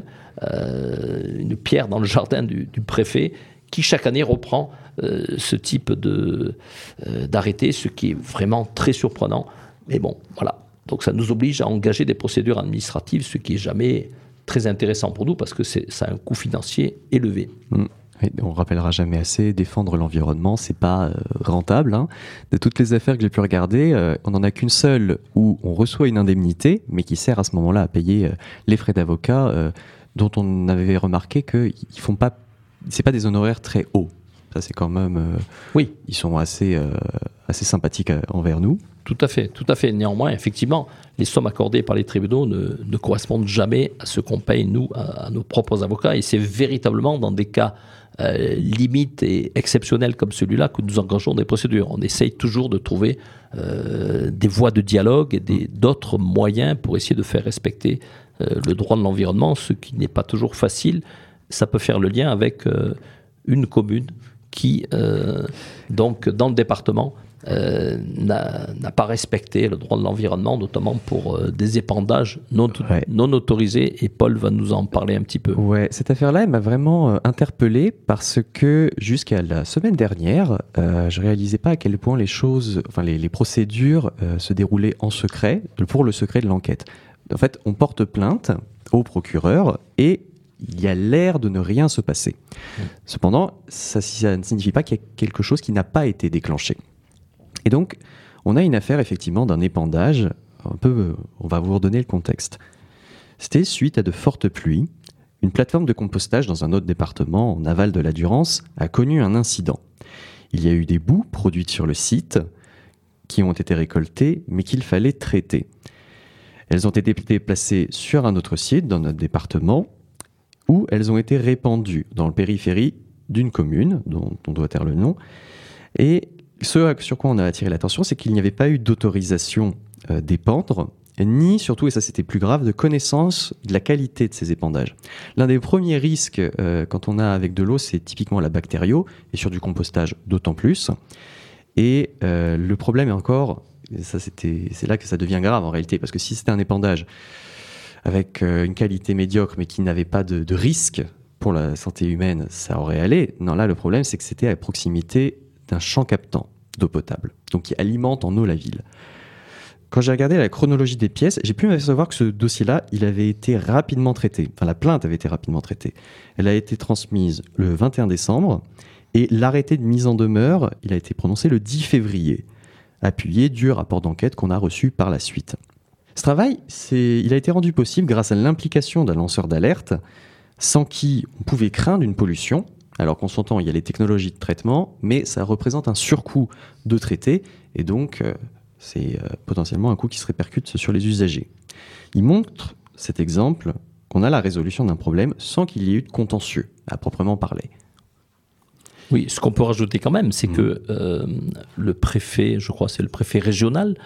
Speaker 2: une pierre dans le jardin du préfet qui chaque année reprend ce type d'arrêté, ce qui est vraiment très surprenant. Mais bon, voilà. Donc ça nous oblige à engager des procédures administratives, ce qui n'est jamais très intéressant pour nous parce que ça a un coût financier élevé.
Speaker 3: Oui, on ne rappellera jamais assez, défendre l'environnement, c'est pas rentable. Hein. De toutes les affaires que j'ai pu regarder, on n'en a qu'une seule où on reçoit une indemnité, mais qui sert à ce moment-là à payer les frais d'avocat, dont on avait remarqué qu'ils font pas, c'est pas des honoraires très hauts. Ça, c'est quand même,
Speaker 2: oui,
Speaker 3: ils sont assez sympathiques envers nous.
Speaker 2: Tout à fait. Néanmoins, effectivement, les sommes accordées par les tribunaux ne correspondent jamais à ce qu'on paye, nous, à nos propres avocats. Et c'est véritablement dans des cas limites et exceptionnels comme celui-là que nous engageons des procédures. On essaye toujours de trouver des voies de dialogue et d'autres moyens pour essayer de faire respecter le droit de l'environnement, ce qui n'est pas toujours facile. Ça peut faire le lien avec une commune qui, donc, dans le département, n'a pas respecté le droit de l'environnement, notamment pour des épandages non autorisés, et Paul va nous en parler un petit peu.
Speaker 3: Ouais, cette affaire-là, elle m'a vraiment interpellé parce que jusqu'à la semaine dernière, je réalisais pas à quel point les procédures se déroulaient en secret, pour le secret de l'enquête. En fait, on porte plainte au procureur et il y a l'air de ne rien se passer. Cependant, ça ne signifie pas qu'il y a quelque chose qui n'a pas été déclenché. Et donc, on a une affaire effectivement d'un épandage, on va vous redonner le contexte. C'était suite à de fortes pluies. Une plateforme de compostage dans un autre département, en aval de la Durance, a connu un incident. Il y a eu des boues produites sur le site qui ont été récoltées, mais qu'il fallait traiter. Elles ont été déplacées sur un autre site dans notre département, où elles ont été répandues dans le périphérie d'une commune, dont on doit taire le nom. Et ce sur quoi on a attiré l'attention, c'est qu'il n'y avait pas eu d'autorisation d'épandre, ni surtout, et ça c'était plus grave, de connaissance de la qualité de ces épandages. L'un des premiers risques quand on a avec de l'eau, c'est typiquement la bactério, et sur du compostage d'autant plus. Et le problème est encore, c'est là que ça devient grave en réalité, parce que si c'était un épandage avec une qualité médiocre, mais qui n'avait pas de risque pour la santé humaine, ça aurait allé. Non, là, le problème, c'est que c'était à proximité d'un champ captant d'eau potable, donc qui alimente en eau la ville. Quand j'ai regardé la chronologie des pièces, j'ai pu m'apercevoir que ce dossier-là, il avait été rapidement traité. Enfin, la plainte avait été rapidement traitée. Elle a été transmise le 21 décembre, et l'arrêté de mise en demeure, il a été prononcé le 10 février, appuyé du rapport d'enquête qu'on a reçu par la suite. Ce travail, il a été rendu possible grâce à l'implication d'un lanceur d'alerte, sans qui on pouvait craindre une pollution. Alors qu'on s'entend, il y a les technologies de traitement, mais ça représente un surcoût de traiter, et donc c'est potentiellement un coût qui se répercute sur les usagers. Il montre, cet exemple, qu'on a la résolution d'un problème sans qu'il y ait eu de contentieux, à proprement parler.
Speaker 2: Oui, ce qu'on peut rajouter quand même, c'est que le préfet, je crois c'est le préfet régional,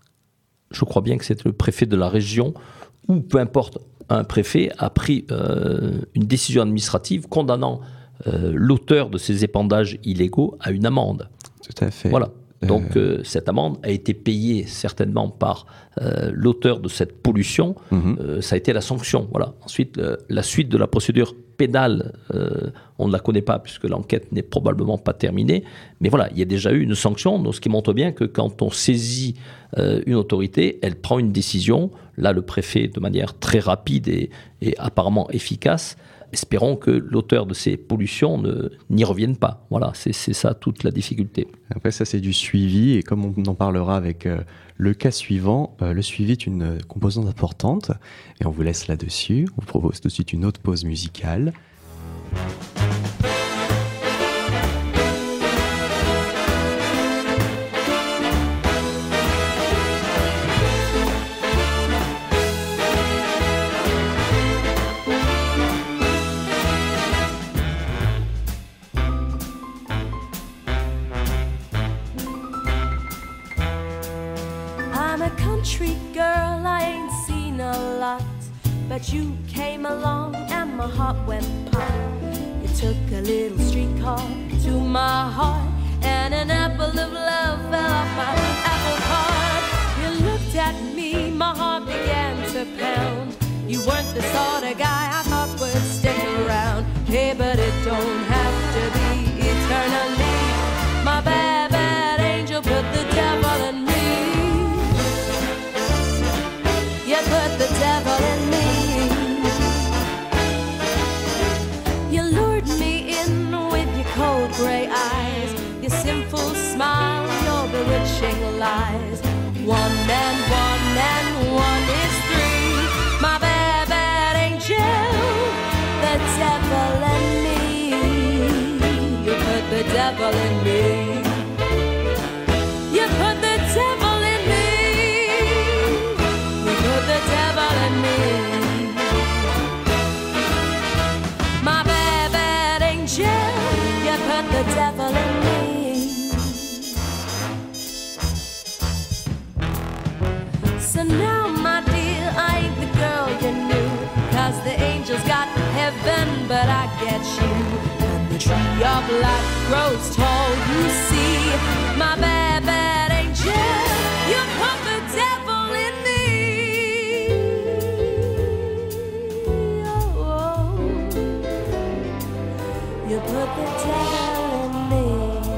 Speaker 2: je crois bien que c'est le préfet de la région, ou peu importe, un préfet a pris une décision administrative condamnant l'auteur de ces épandages illégaux à une amende.
Speaker 3: Tout à fait.
Speaker 2: Voilà. Donc cette amende a été payée certainement par l'auteur de cette pollution. Ça a été la sanction. Voilà. Ensuite, la suite de la procédure pénale, on ne la connaît pas puisque l'enquête n'est probablement pas terminée. Mais voilà, il y a déjà eu une sanction, donc ce qui montre bien que quand on saisit une autorité, elle prend une décision. Là, le préfet, de manière très rapide et apparemment efficace, espérons que l'auteur de ces pollutions n'y revienne pas. Voilà, c'est ça toute la difficulté.
Speaker 3: Après, ça, c'est du suivi. Et comme on en parlera avec le cas suivant, le suivi est une composante importante. Et on vous laisse là-dessus. On vous propose tout de suite une autre pause musicale.
Speaker 5: But you came along and my heart went pop. You took a little streetcar to my heart, and an apple of love fell off my apple cart. You looked at me, my heart began to pound. You weren't the sort of guy I thought would stick around. Hey, but it don't have to be eternally. My bad, bad angel put the devil in me. You put the devil in me. Cold gray eyes, your sinful smile, your bewitching lies. One and one is three. My bad, bad angel, the devil in me. You put the devil in me. You put the devil in me. You put the devil in me. My bad, bad angel, put the devil in me. So now, my dear, I ain't the girl you knew, 'cause the angels got heaven, but I get you. And the tree of life grows tall, you see. My bad, bad angel, you put the devil in me. Oh, you put the devil in me.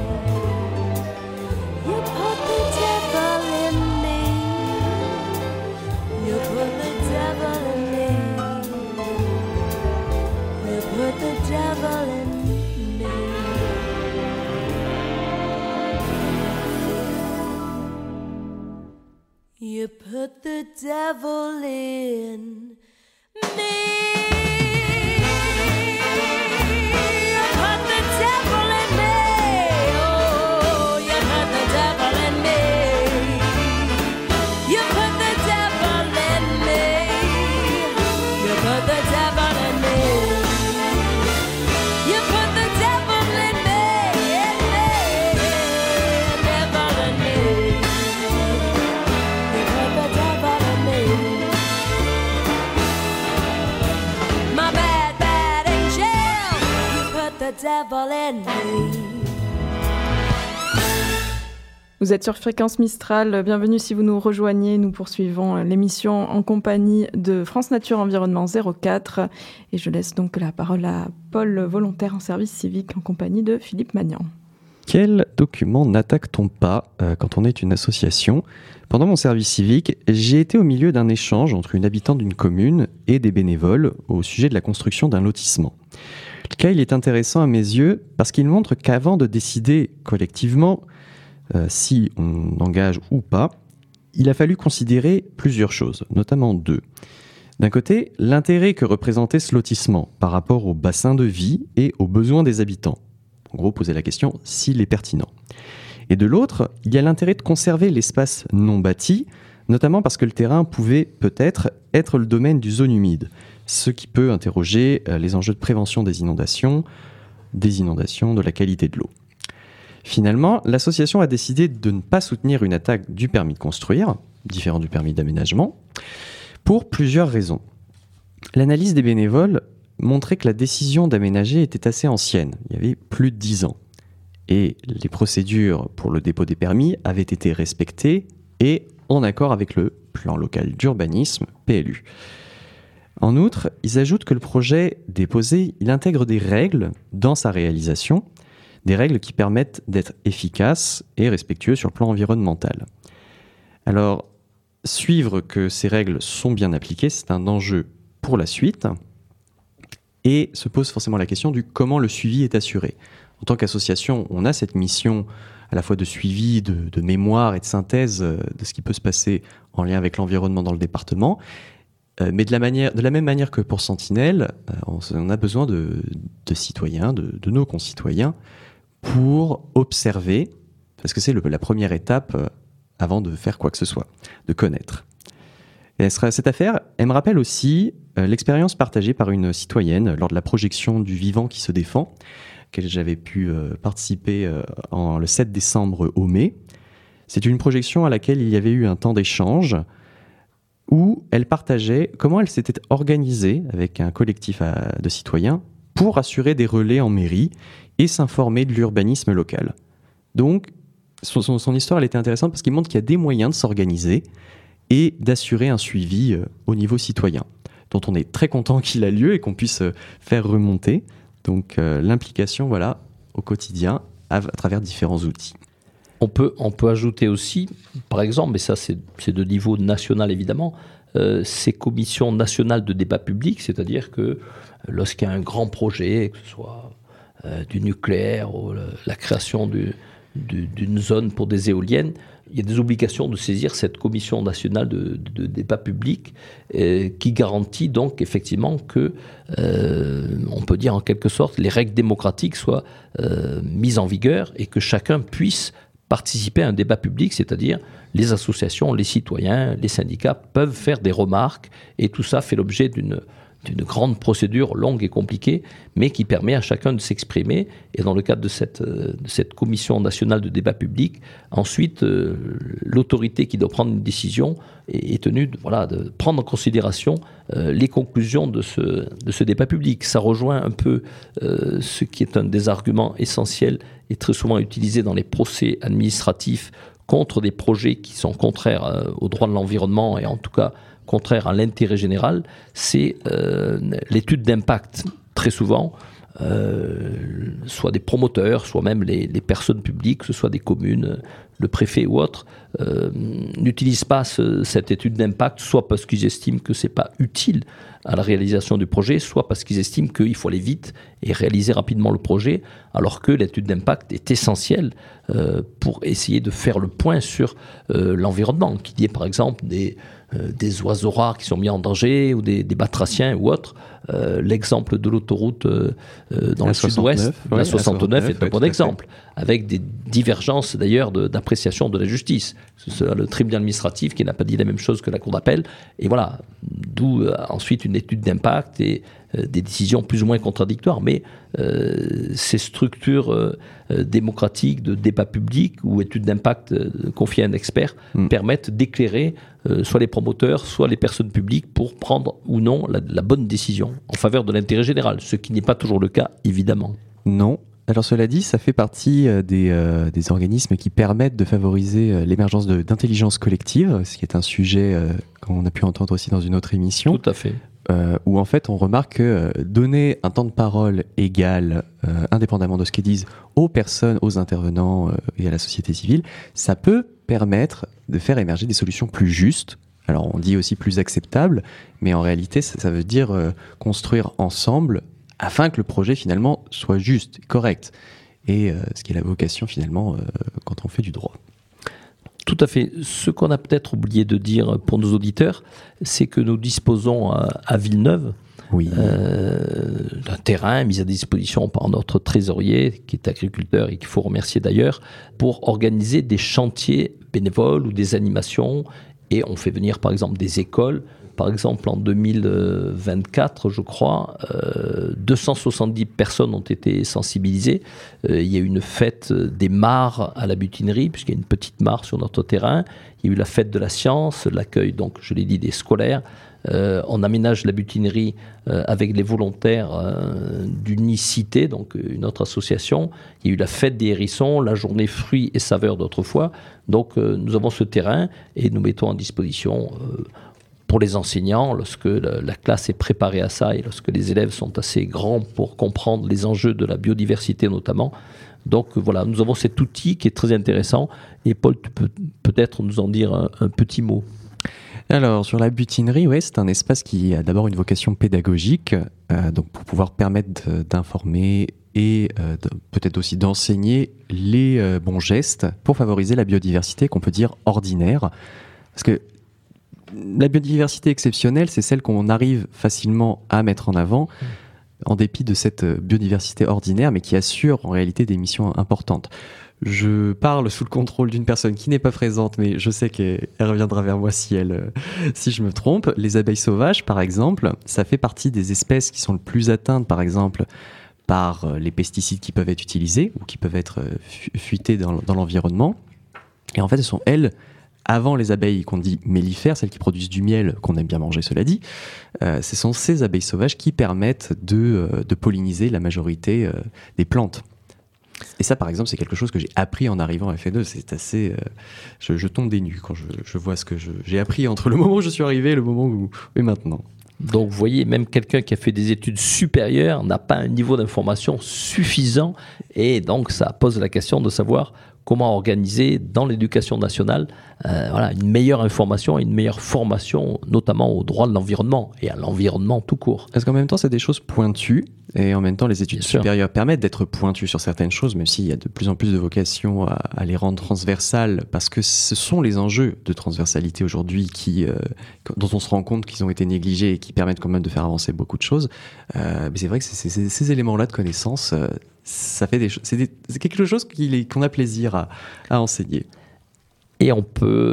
Speaker 5: You put the devil in me. You put the devil in me. You put the devil in me. You put the devil in me.
Speaker 1: Vous êtes sur Fréquence Mistral, bienvenue si vous nous rejoignez. Nous poursuivons l'émission en compagnie de France Nature Environnement 04 et je laisse donc la parole à Paul, volontaire en service civique en compagnie de Philippe Magnan.
Speaker 3: Quel document n'attaque-t-on pas quand on est une association ? Pendant mon service civique, j'ai été au milieu d'un échange entre une habitante d'une commune et des bénévoles au sujet de la construction d'un lotissement. Le cas, il est intéressant à mes yeux parce qu'il montre qu'avant de décider collectivement si on engage ou pas, il a fallu considérer plusieurs choses, notamment deux. D'un côté, l'intérêt que représentait ce lotissement par rapport au bassin de vie et aux besoins des habitants. En gros, poser la question s'il est pertinent. Et de l'autre, il y a l'intérêt de conserver l'espace non bâti, notamment parce que le terrain pouvait peut-être être le domaine du zone humide, ce qui peut interroger les enjeux de prévention des inondations, de la qualité de l'eau. Finalement, l'association a décidé de ne pas soutenir une attaque du permis de construire, différent du permis d'aménagement, pour plusieurs raisons. L'analyse des bénévoles montrait que la décision d'aménager était assez ancienne, il y avait plus de 10 ans. Et les procédures pour le dépôt des permis avaient été respectées et en accord avec le plan local d'urbanisme, PLU. En outre, ils ajoutent que le projet déposé, il intègre des règles dans sa réalisation, des règles qui permettent d'être efficaces et respectueux sur le plan environnemental. Alors, suivre que ces règles sont bien appliquées, c'est un enjeu pour la suite, et se pose forcément la question du comment le suivi est assuré. En tant qu'association, on a cette mission à la fois de suivi, de mémoire et de synthèse de ce qui peut se passer en lien avec l'environnement dans le département. Mais de la même manière que pour Sentinelle, on a besoin de citoyens, de nos concitoyens, pour observer, parce que c'est la première étape avant de faire quoi que ce soit, de connaître. Et cette affaire, elle me rappelle aussi l'expérience partagée par une citoyenne lors de la projection du Vivant qui se défend, auquel j'avais pu participer le 7 décembre au mai. C'est une projection à laquelle il y avait eu un temps d'échange où elle partageait comment elle s'était organisée avec un collectif de citoyens pour assurer des relais en mairie et s'informer de l'urbanisme local. Donc, son histoire elle était intéressante parce qu'il montre qu'il y a des moyens de s'organiser et d'assurer un suivi au niveau citoyen, dont on est très content qu'il a lieu et qu'on puisse faire remonter. Donc l'implication voilà, au quotidien à travers différents outils.
Speaker 2: On peut ajouter aussi, par exemple, mais ça c'est de niveau national évidemment, ces commissions nationales de débat public, c'est-à-dire que lorsqu'il y a un grand projet, que ce soit du nucléaire ou la création d'une zone pour des éoliennes, il y a des obligations de saisir cette commission nationale de débat public qui garantit donc effectivement que, on peut dire en quelque sorte, les règles démocratiques soient mises en vigueur et que chacun puisse participer à un débat public, c'est-à-dire les associations, les citoyens, les syndicats peuvent faire des remarques et tout ça fait l'objet d'une grande procédure longue et compliquée, mais qui permet à chacun de s'exprimer. Et dans le cadre de cette commission nationale de débat public, ensuite, l'autorité qui doit prendre une décision est tenue de prendre en considération les conclusions de ce débat public. Ça rejoint un peu ce qui est un des arguments essentiels et très souvent utilisé dans les procès administratifs contre des projets qui sont contraires au droit de l'environnement et en tout cas contraire à l'intérêt général, c'est l'étude d'impact. Très souvent, soit des promoteurs, soit même les personnes publiques, que ce soit des communes, le préfet ou autre, n'utilisent pas cette étude d'impact, soit parce qu'ils estiment que ce n'est pas utile à la réalisation du projet, soit parce qu'ils estiment qu'il faut aller vite et réaliser rapidement le projet, alors que l'étude d'impact est essentielle pour essayer de faire le point sur l'environnement, qu'il y ait par exemple des oiseaux rares qui sont mis en danger ou des batraciens ou autres. L'exemple de l'autoroute dans le sud-ouest, la 69 est un bon exemple, avec des divergences d'ailleurs d'appréciation de la justice. C'est le tribunal administratif qui n'a pas dit la même chose que la cour d'appel, et voilà, d'où ensuite une étude d'impact et des décisions plus ou moins contradictoires, mais ces structures démocratiques de débat public ou études d'impact confiées à un expert permettent d'éclairer soit les promoteurs, soit les personnes publiques pour prendre ou non la bonne décision en faveur de l'intérêt général, ce qui n'est pas toujours le cas, évidemment.
Speaker 3: Non. Alors cela dit, ça fait partie des organismes qui permettent de favoriser l'émergence d'intelligence collective, ce qui est un sujet qu'on a pu entendre aussi dans une autre émission.
Speaker 2: Tout à fait.
Speaker 3: Où en fait on remarque que donner un temps de parole égal, indépendamment de ce qu'ils disent, aux personnes, aux intervenants et à la société civile, ça peut permettre de faire émerger des solutions plus justes. Alors on dit aussi plus acceptables, mais en réalité ça veut dire construire ensemble afin que le projet finalement soit juste, correct. Et ce qui est la vocation finalement quand on fait du droit.
Speaker 2: Tout à fait. Ce qu'on a peut-être oublié de dire pour nos auditeurs, c'est que nous disposons à Villeneuve d'un terrain mis à disposition par notre trésorier, qui est agriculteur et qu'il faut remercier d'ailleurs, pour organiser des chantiers bénévoles ou des animations. Et on fait venir par exemple des écoles. Par exemple, en 2024, je crois, 270 personnes ont été sensibilisées. Il y a eu une fête des mares à la butinerie, puisqu'il y a une petite mare sur notre terrain. Il y a eu la fête de la science, l'accueil, donc, je l'ai dit, des scolaires. On aménage la butinerie avec les volontaires d'Unicité, donc une autre association. Il y a eu la fête des hérissons, la journée fruits et saveurs d'autrefois. Donc, nous avons ce terrain et nous mettons en disposition pour les enseignants, lorsque la classe est préparée à ça et lorsque les élèves sont assez grands pour comprendre les enjeux de la biodiversité notamment. Donc voilà, nous avons cet outil qui est très intéressant. Et Paul, tu peux peut-être nous en dire un petit mot.
Speaker 3: Alors, sur la butinerie, ouais, c'est un espace qui a d'abord une vocation pédagogique, donc pour pouvoir permettre d'informer et peut-être aussi d'enseigner les bons gestes pour favoriser la biodiversité qu'on peut dire ordinaire. Parce que la biodiversité exceptionnelle, c'est celle qu'on arrive facilement à mettre en avant, en dépit de cette biodiversité ordinaire, mais qui assure en réalité des missions importantes. Je parle sous le contrôle d'une personne qui n'est pas présente, mais je sais qu'elle reviendra vers moi si je me trompe. Les abeilles sauvages, par exemple, ça fait partie des espèces qui sont le plus atteintes, par exemple, par les pesticides qui peuvent être utilisés ou qui peuvent être fuités dans l'environnement. Et en fait, ce sont elles, avant les abeilles qu'on dit mellifères, celles qui produisent du miel, qu'on aime bien manger, cela dit, ce sont ces abeilles sauvages qui permettent de polliniser la majorité des plantes. Et ça, par exemple, c'est quelque chose que j'ai appris en arrivant à FNE. C'est assez... je tombe des nues quand je vois ce que j'ai appris entre le moment où je suis arrivé et le moment où et maintenant.
Speaker 2: Donc, vous voyez, même quelqu'un qui a fait des études supérieures n'a pas un niveau d'information suffisant. Et donc, ça pose la question de savoir comment organiser dans l'éducation nationale une meilleure information et une meilleure formation, notamment au droit de l'environnement et à l'environnement tout court.
Speaker 3: Parce qu'en même temps, c'est des choses pointues, et en même temps, les études supérieures permettent d'être pointues sur certaines choses, même s'il y a de plus en plus de vocation à les rendre transversales, parce que ce sont les enjeux de transversalité aujourd'hui dont on se rend compte qu'ils ont été négligés et qui permettent quand même de faire avancer beaucoup de choses. Mais c'est vrai que ces éléments-là de connaissance... ça fait c'est quelque chose qu'on a plaisir à enseigner.
Speaker 2: Et on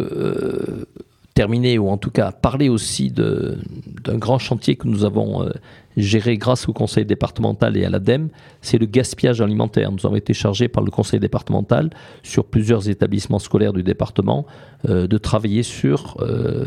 Speaker 2: peut terminer, ou en tout cas parler aussi d'un grand chantier que nous avons géré grâce au conseil départemental et à l'ADEME, c'est le gaspillage alimentaire. Nous avons été chargés par le conseil départemental sur plusieurs établissements scolaires du département de travailler sur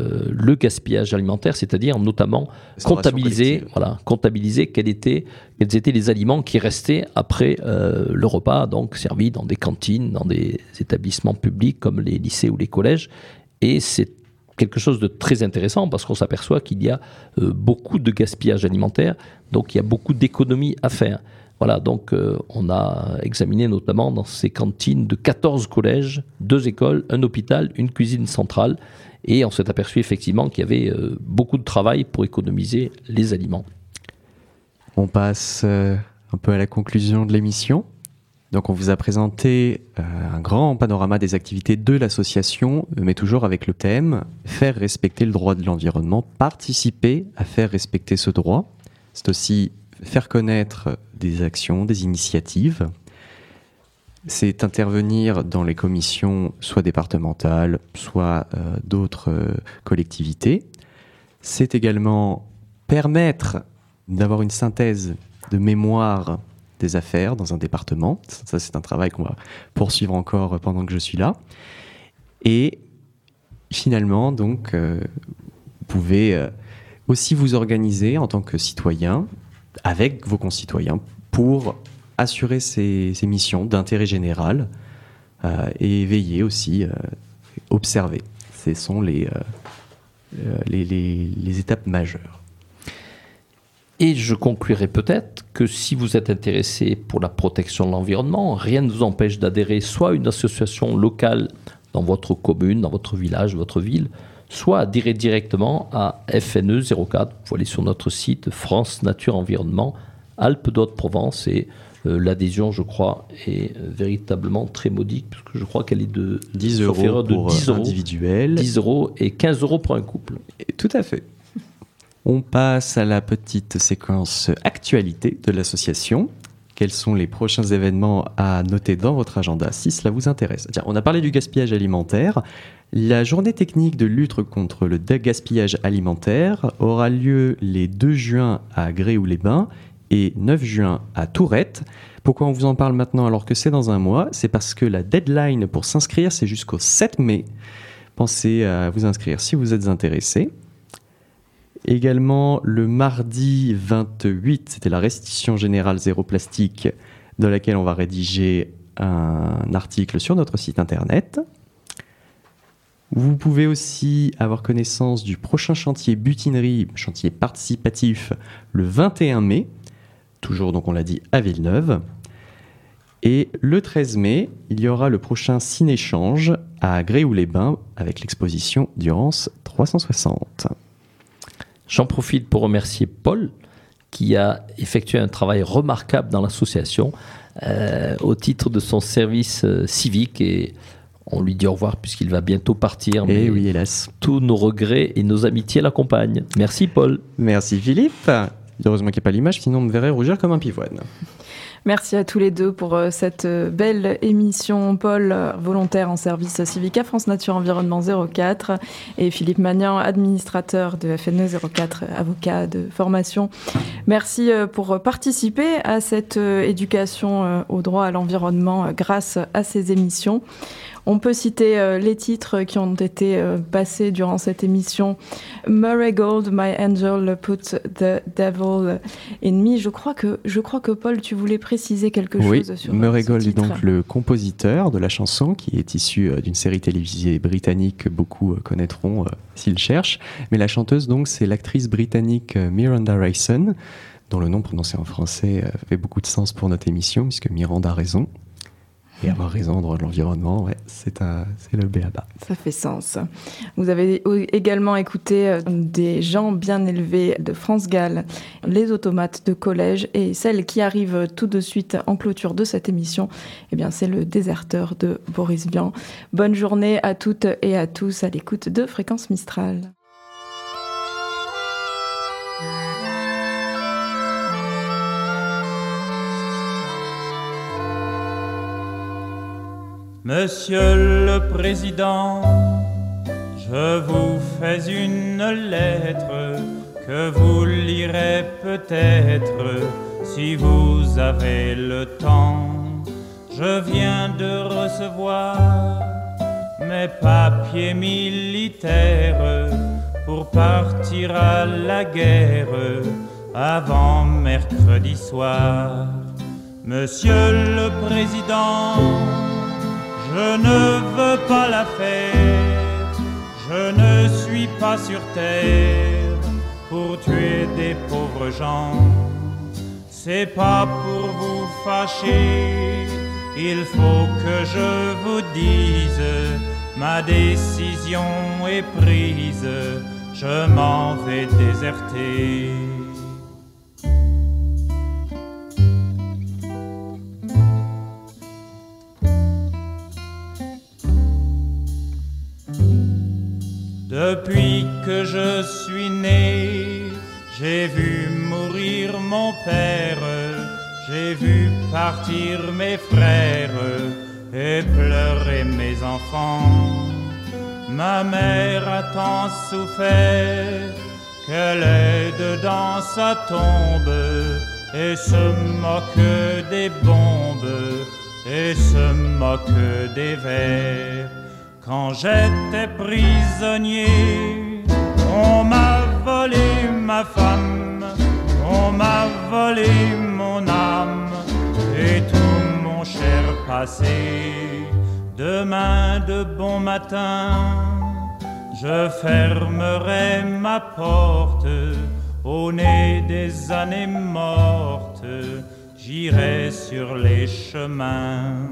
Speaker 2: le gaspillage alimentaire, c'est-à-dire notamment comptabiliser quels étaient les aliments qui restaient après le repas, donc servis dans des cantines, dans des établissements publics comme les lycées ou les collèges. Et c'est quelque chose de très intéressant parce qu'on s'aperçoit qu'il y a beaucoup de gaspillage alimentaire, donc il y a beaucoup d'économies à faire. Voilà, donc on a examiné notamment dans ces cantines de 14 collèges, 2 écoles, un hôpital, une cuisine centrale, et on s'est aperçu effectivement qu'il y avait beaucoup de travail pour économiser les aliments.
Speaker 3: On passe un peu à la conclusion de l'émission. Donc on vous a présenté un grand panorama des activités de l'association, mais toujours avec le thème « Faire respecter le droit de l'environnement, participer à faire respecter ce droit ». C'est aussi faire connaître des actions, des initiatives. C'est intervenir dans les commissions soit départementales, soit d'autres collectivités. C'est également permettre d'avoir une synthèse de mémoire des affaires dans un département. Ça, c'est un travail qu'on va poursuivre encore pendant que je suis là. Et finalement, donc, vous pouvez aussi vous organiser en tant que citoyen avec vos concitoyens pour assurer ces missions d'intérêt général et veiller aussi, observer. Ce sont les étapes majeures.
Speaker 2: Et je conclurai peut-être que si vous êtes intéressé pour la protection de l'environnement, rien ne vous empêche d'adhérer soit à une association locale dans votre commune, dans votre village, votre ville, soit adhérer directement à FNE 04. Vous pouvez aller sur notre site France Nature Environnement, Alpes d'Haute-Provence, et l'adhésion, je crois, est véritablement très modique, puisque je crois qu'elle est de
Speaker 3: 10 € pour 10 individuel.
Speaker 2: 10 € et 15 € pour un couple.
Speaker 3: Et tout à fait. On passe à la petite séquence actualité de l'association. Quels sont les prochains événements à noter dans votre agenda si cela vous intéresse? Tiens, on a parlé du gaspillage alimentaire. La journée technique de lutte contre le gaspillage alimentaire aura lieu les 2 juin à Gréoux-les-Bains et 9 juin à Tourette. Pourquoi on vous en parle maintenant alors que c'est dans un mois? C'est parce que la deadline pour s'inscrire, c'est jusqu'au 7 mai. Pensez à vous inscrire si vous êtes intéressé. Également, le mardi 28, c'était la restitution générale zéro plastique, dans laquelle on va rédiger un article sur notre site internet. Vous pouvez aussi avoir connaissance du prochain chantier butinerie, chantier participatif, le 21 mai, toujours donc on l'a dit à Villeneuve. Et le 13 mai, il y aura le prochain ciné-échange à Gréoux-les-Bains avec l'exposition Durance 360.
Speaker 2: J'en profite pour remercier Paul qui a effectué un travail remarquable dans l'association au titre de son service civique et on lui dit au revoir puisqu'il va bientôt partir.
Speaker 3: Et oui, hélas.
Speaker 2: Tous nos regrets et nos amitiés l'accompagnent. Merci Paul.
Speaker 3: Merci Philippe. Heureusement qu'il n'y a pas l'image, sinon on me verrait rougir comme un pivoine.
Speaker 1: Merci à tous les deux pour cette belle émission. Paul, volontaire en service civique à France Nature Environnement 04 et Philippe Magnan, administrateur de FNE 04, avocat de formation. Merci pour participer à cette éducation au droit à l'environnement grâce à ces émissions. On peut citer les titres qui ont été passés durant cette émission. Murray Gold, My Angel Put the Devil in Me. Je crois que Paul, tu voulais préciser quelque chose sur
Speaker 3: Murray
Speaker 1: ce
Speaker 3: Gold
Speaker 1: titre.
Speaker 3: est donc le compositeur de la chanson qui est issue d'une série télévisée britannique que beaucoup connaîtront s'ils cherchent. Mais la chanteuse, donc, c'est l'actrice britannique Miranda Rayson, dont le nom prononcé en français fait beaucoup de sens pour notre émission, puisque Miranda a raison. Et avoir raison en droit de l'environnement, ouais, c'est le b.a.-ba.
Speaker 1: Ça fait sens. Vous avez également écouté des gens bien élevés de France Gall, les automates de collège, et celle qui arrive tout de suite en clôture de cette émission, eh bien, c'est le déserteur de Boris Vian. Bonne journée à toutes et à tous à l'écoute de Fréquence Mistral.
Speaker 6: Monsieur le Président, je vous fais une lettre que vous lirez peut-être si vous avez le temps. Je viens de recevoir mes papiers militaires pour partir à la guerre avant mercredi soir. Monsieur le Président, je ne veux pas la faire, je ne suis pas sur terre pour tuer des pauvres gens. C'est pas pour vous fâcher, il faut que je vous dise, ma décision est prise, je m'en vais déserter. Depuis que je suis né, j'ai vu mourir mon père, j'ai vu partir mes frères et pleurer mes enfants. Ma mère a tant souffert qu'elle est dans sa tombe et se moque des bombes et se moque des vers. Quand j'étais prisonnier, on m'a volé ma femme, on m'a volé mon âme et tout mon cher passé. Demain de bon matin, je fermerai ma porte au nez des années mortes, j'irai sur les chemins.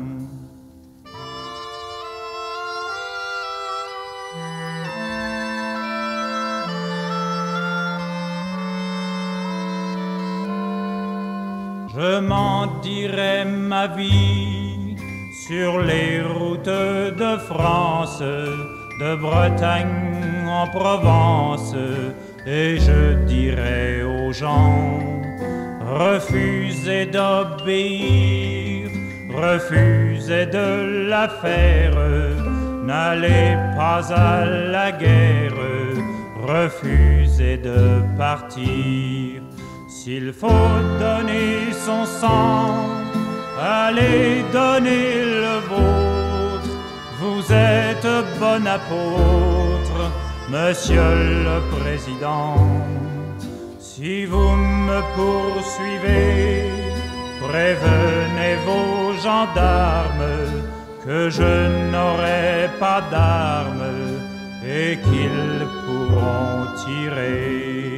Speaker 6: Je m'en dirai ma vie sur les routes de France, de Bretagne en Provence, et je dirai aux gens, refusez d'obéir, refusez de la faire, n'allez pas à la guerre, refusez de partir. S'il faut donner son sang, allez donner le vôtre. Vous êtes bon apôtre, Monsieur le Président. Si vous me poursuivez, prévenez vos gendarmes que je n'aurai pas d'armes et qu'ils pourront tirer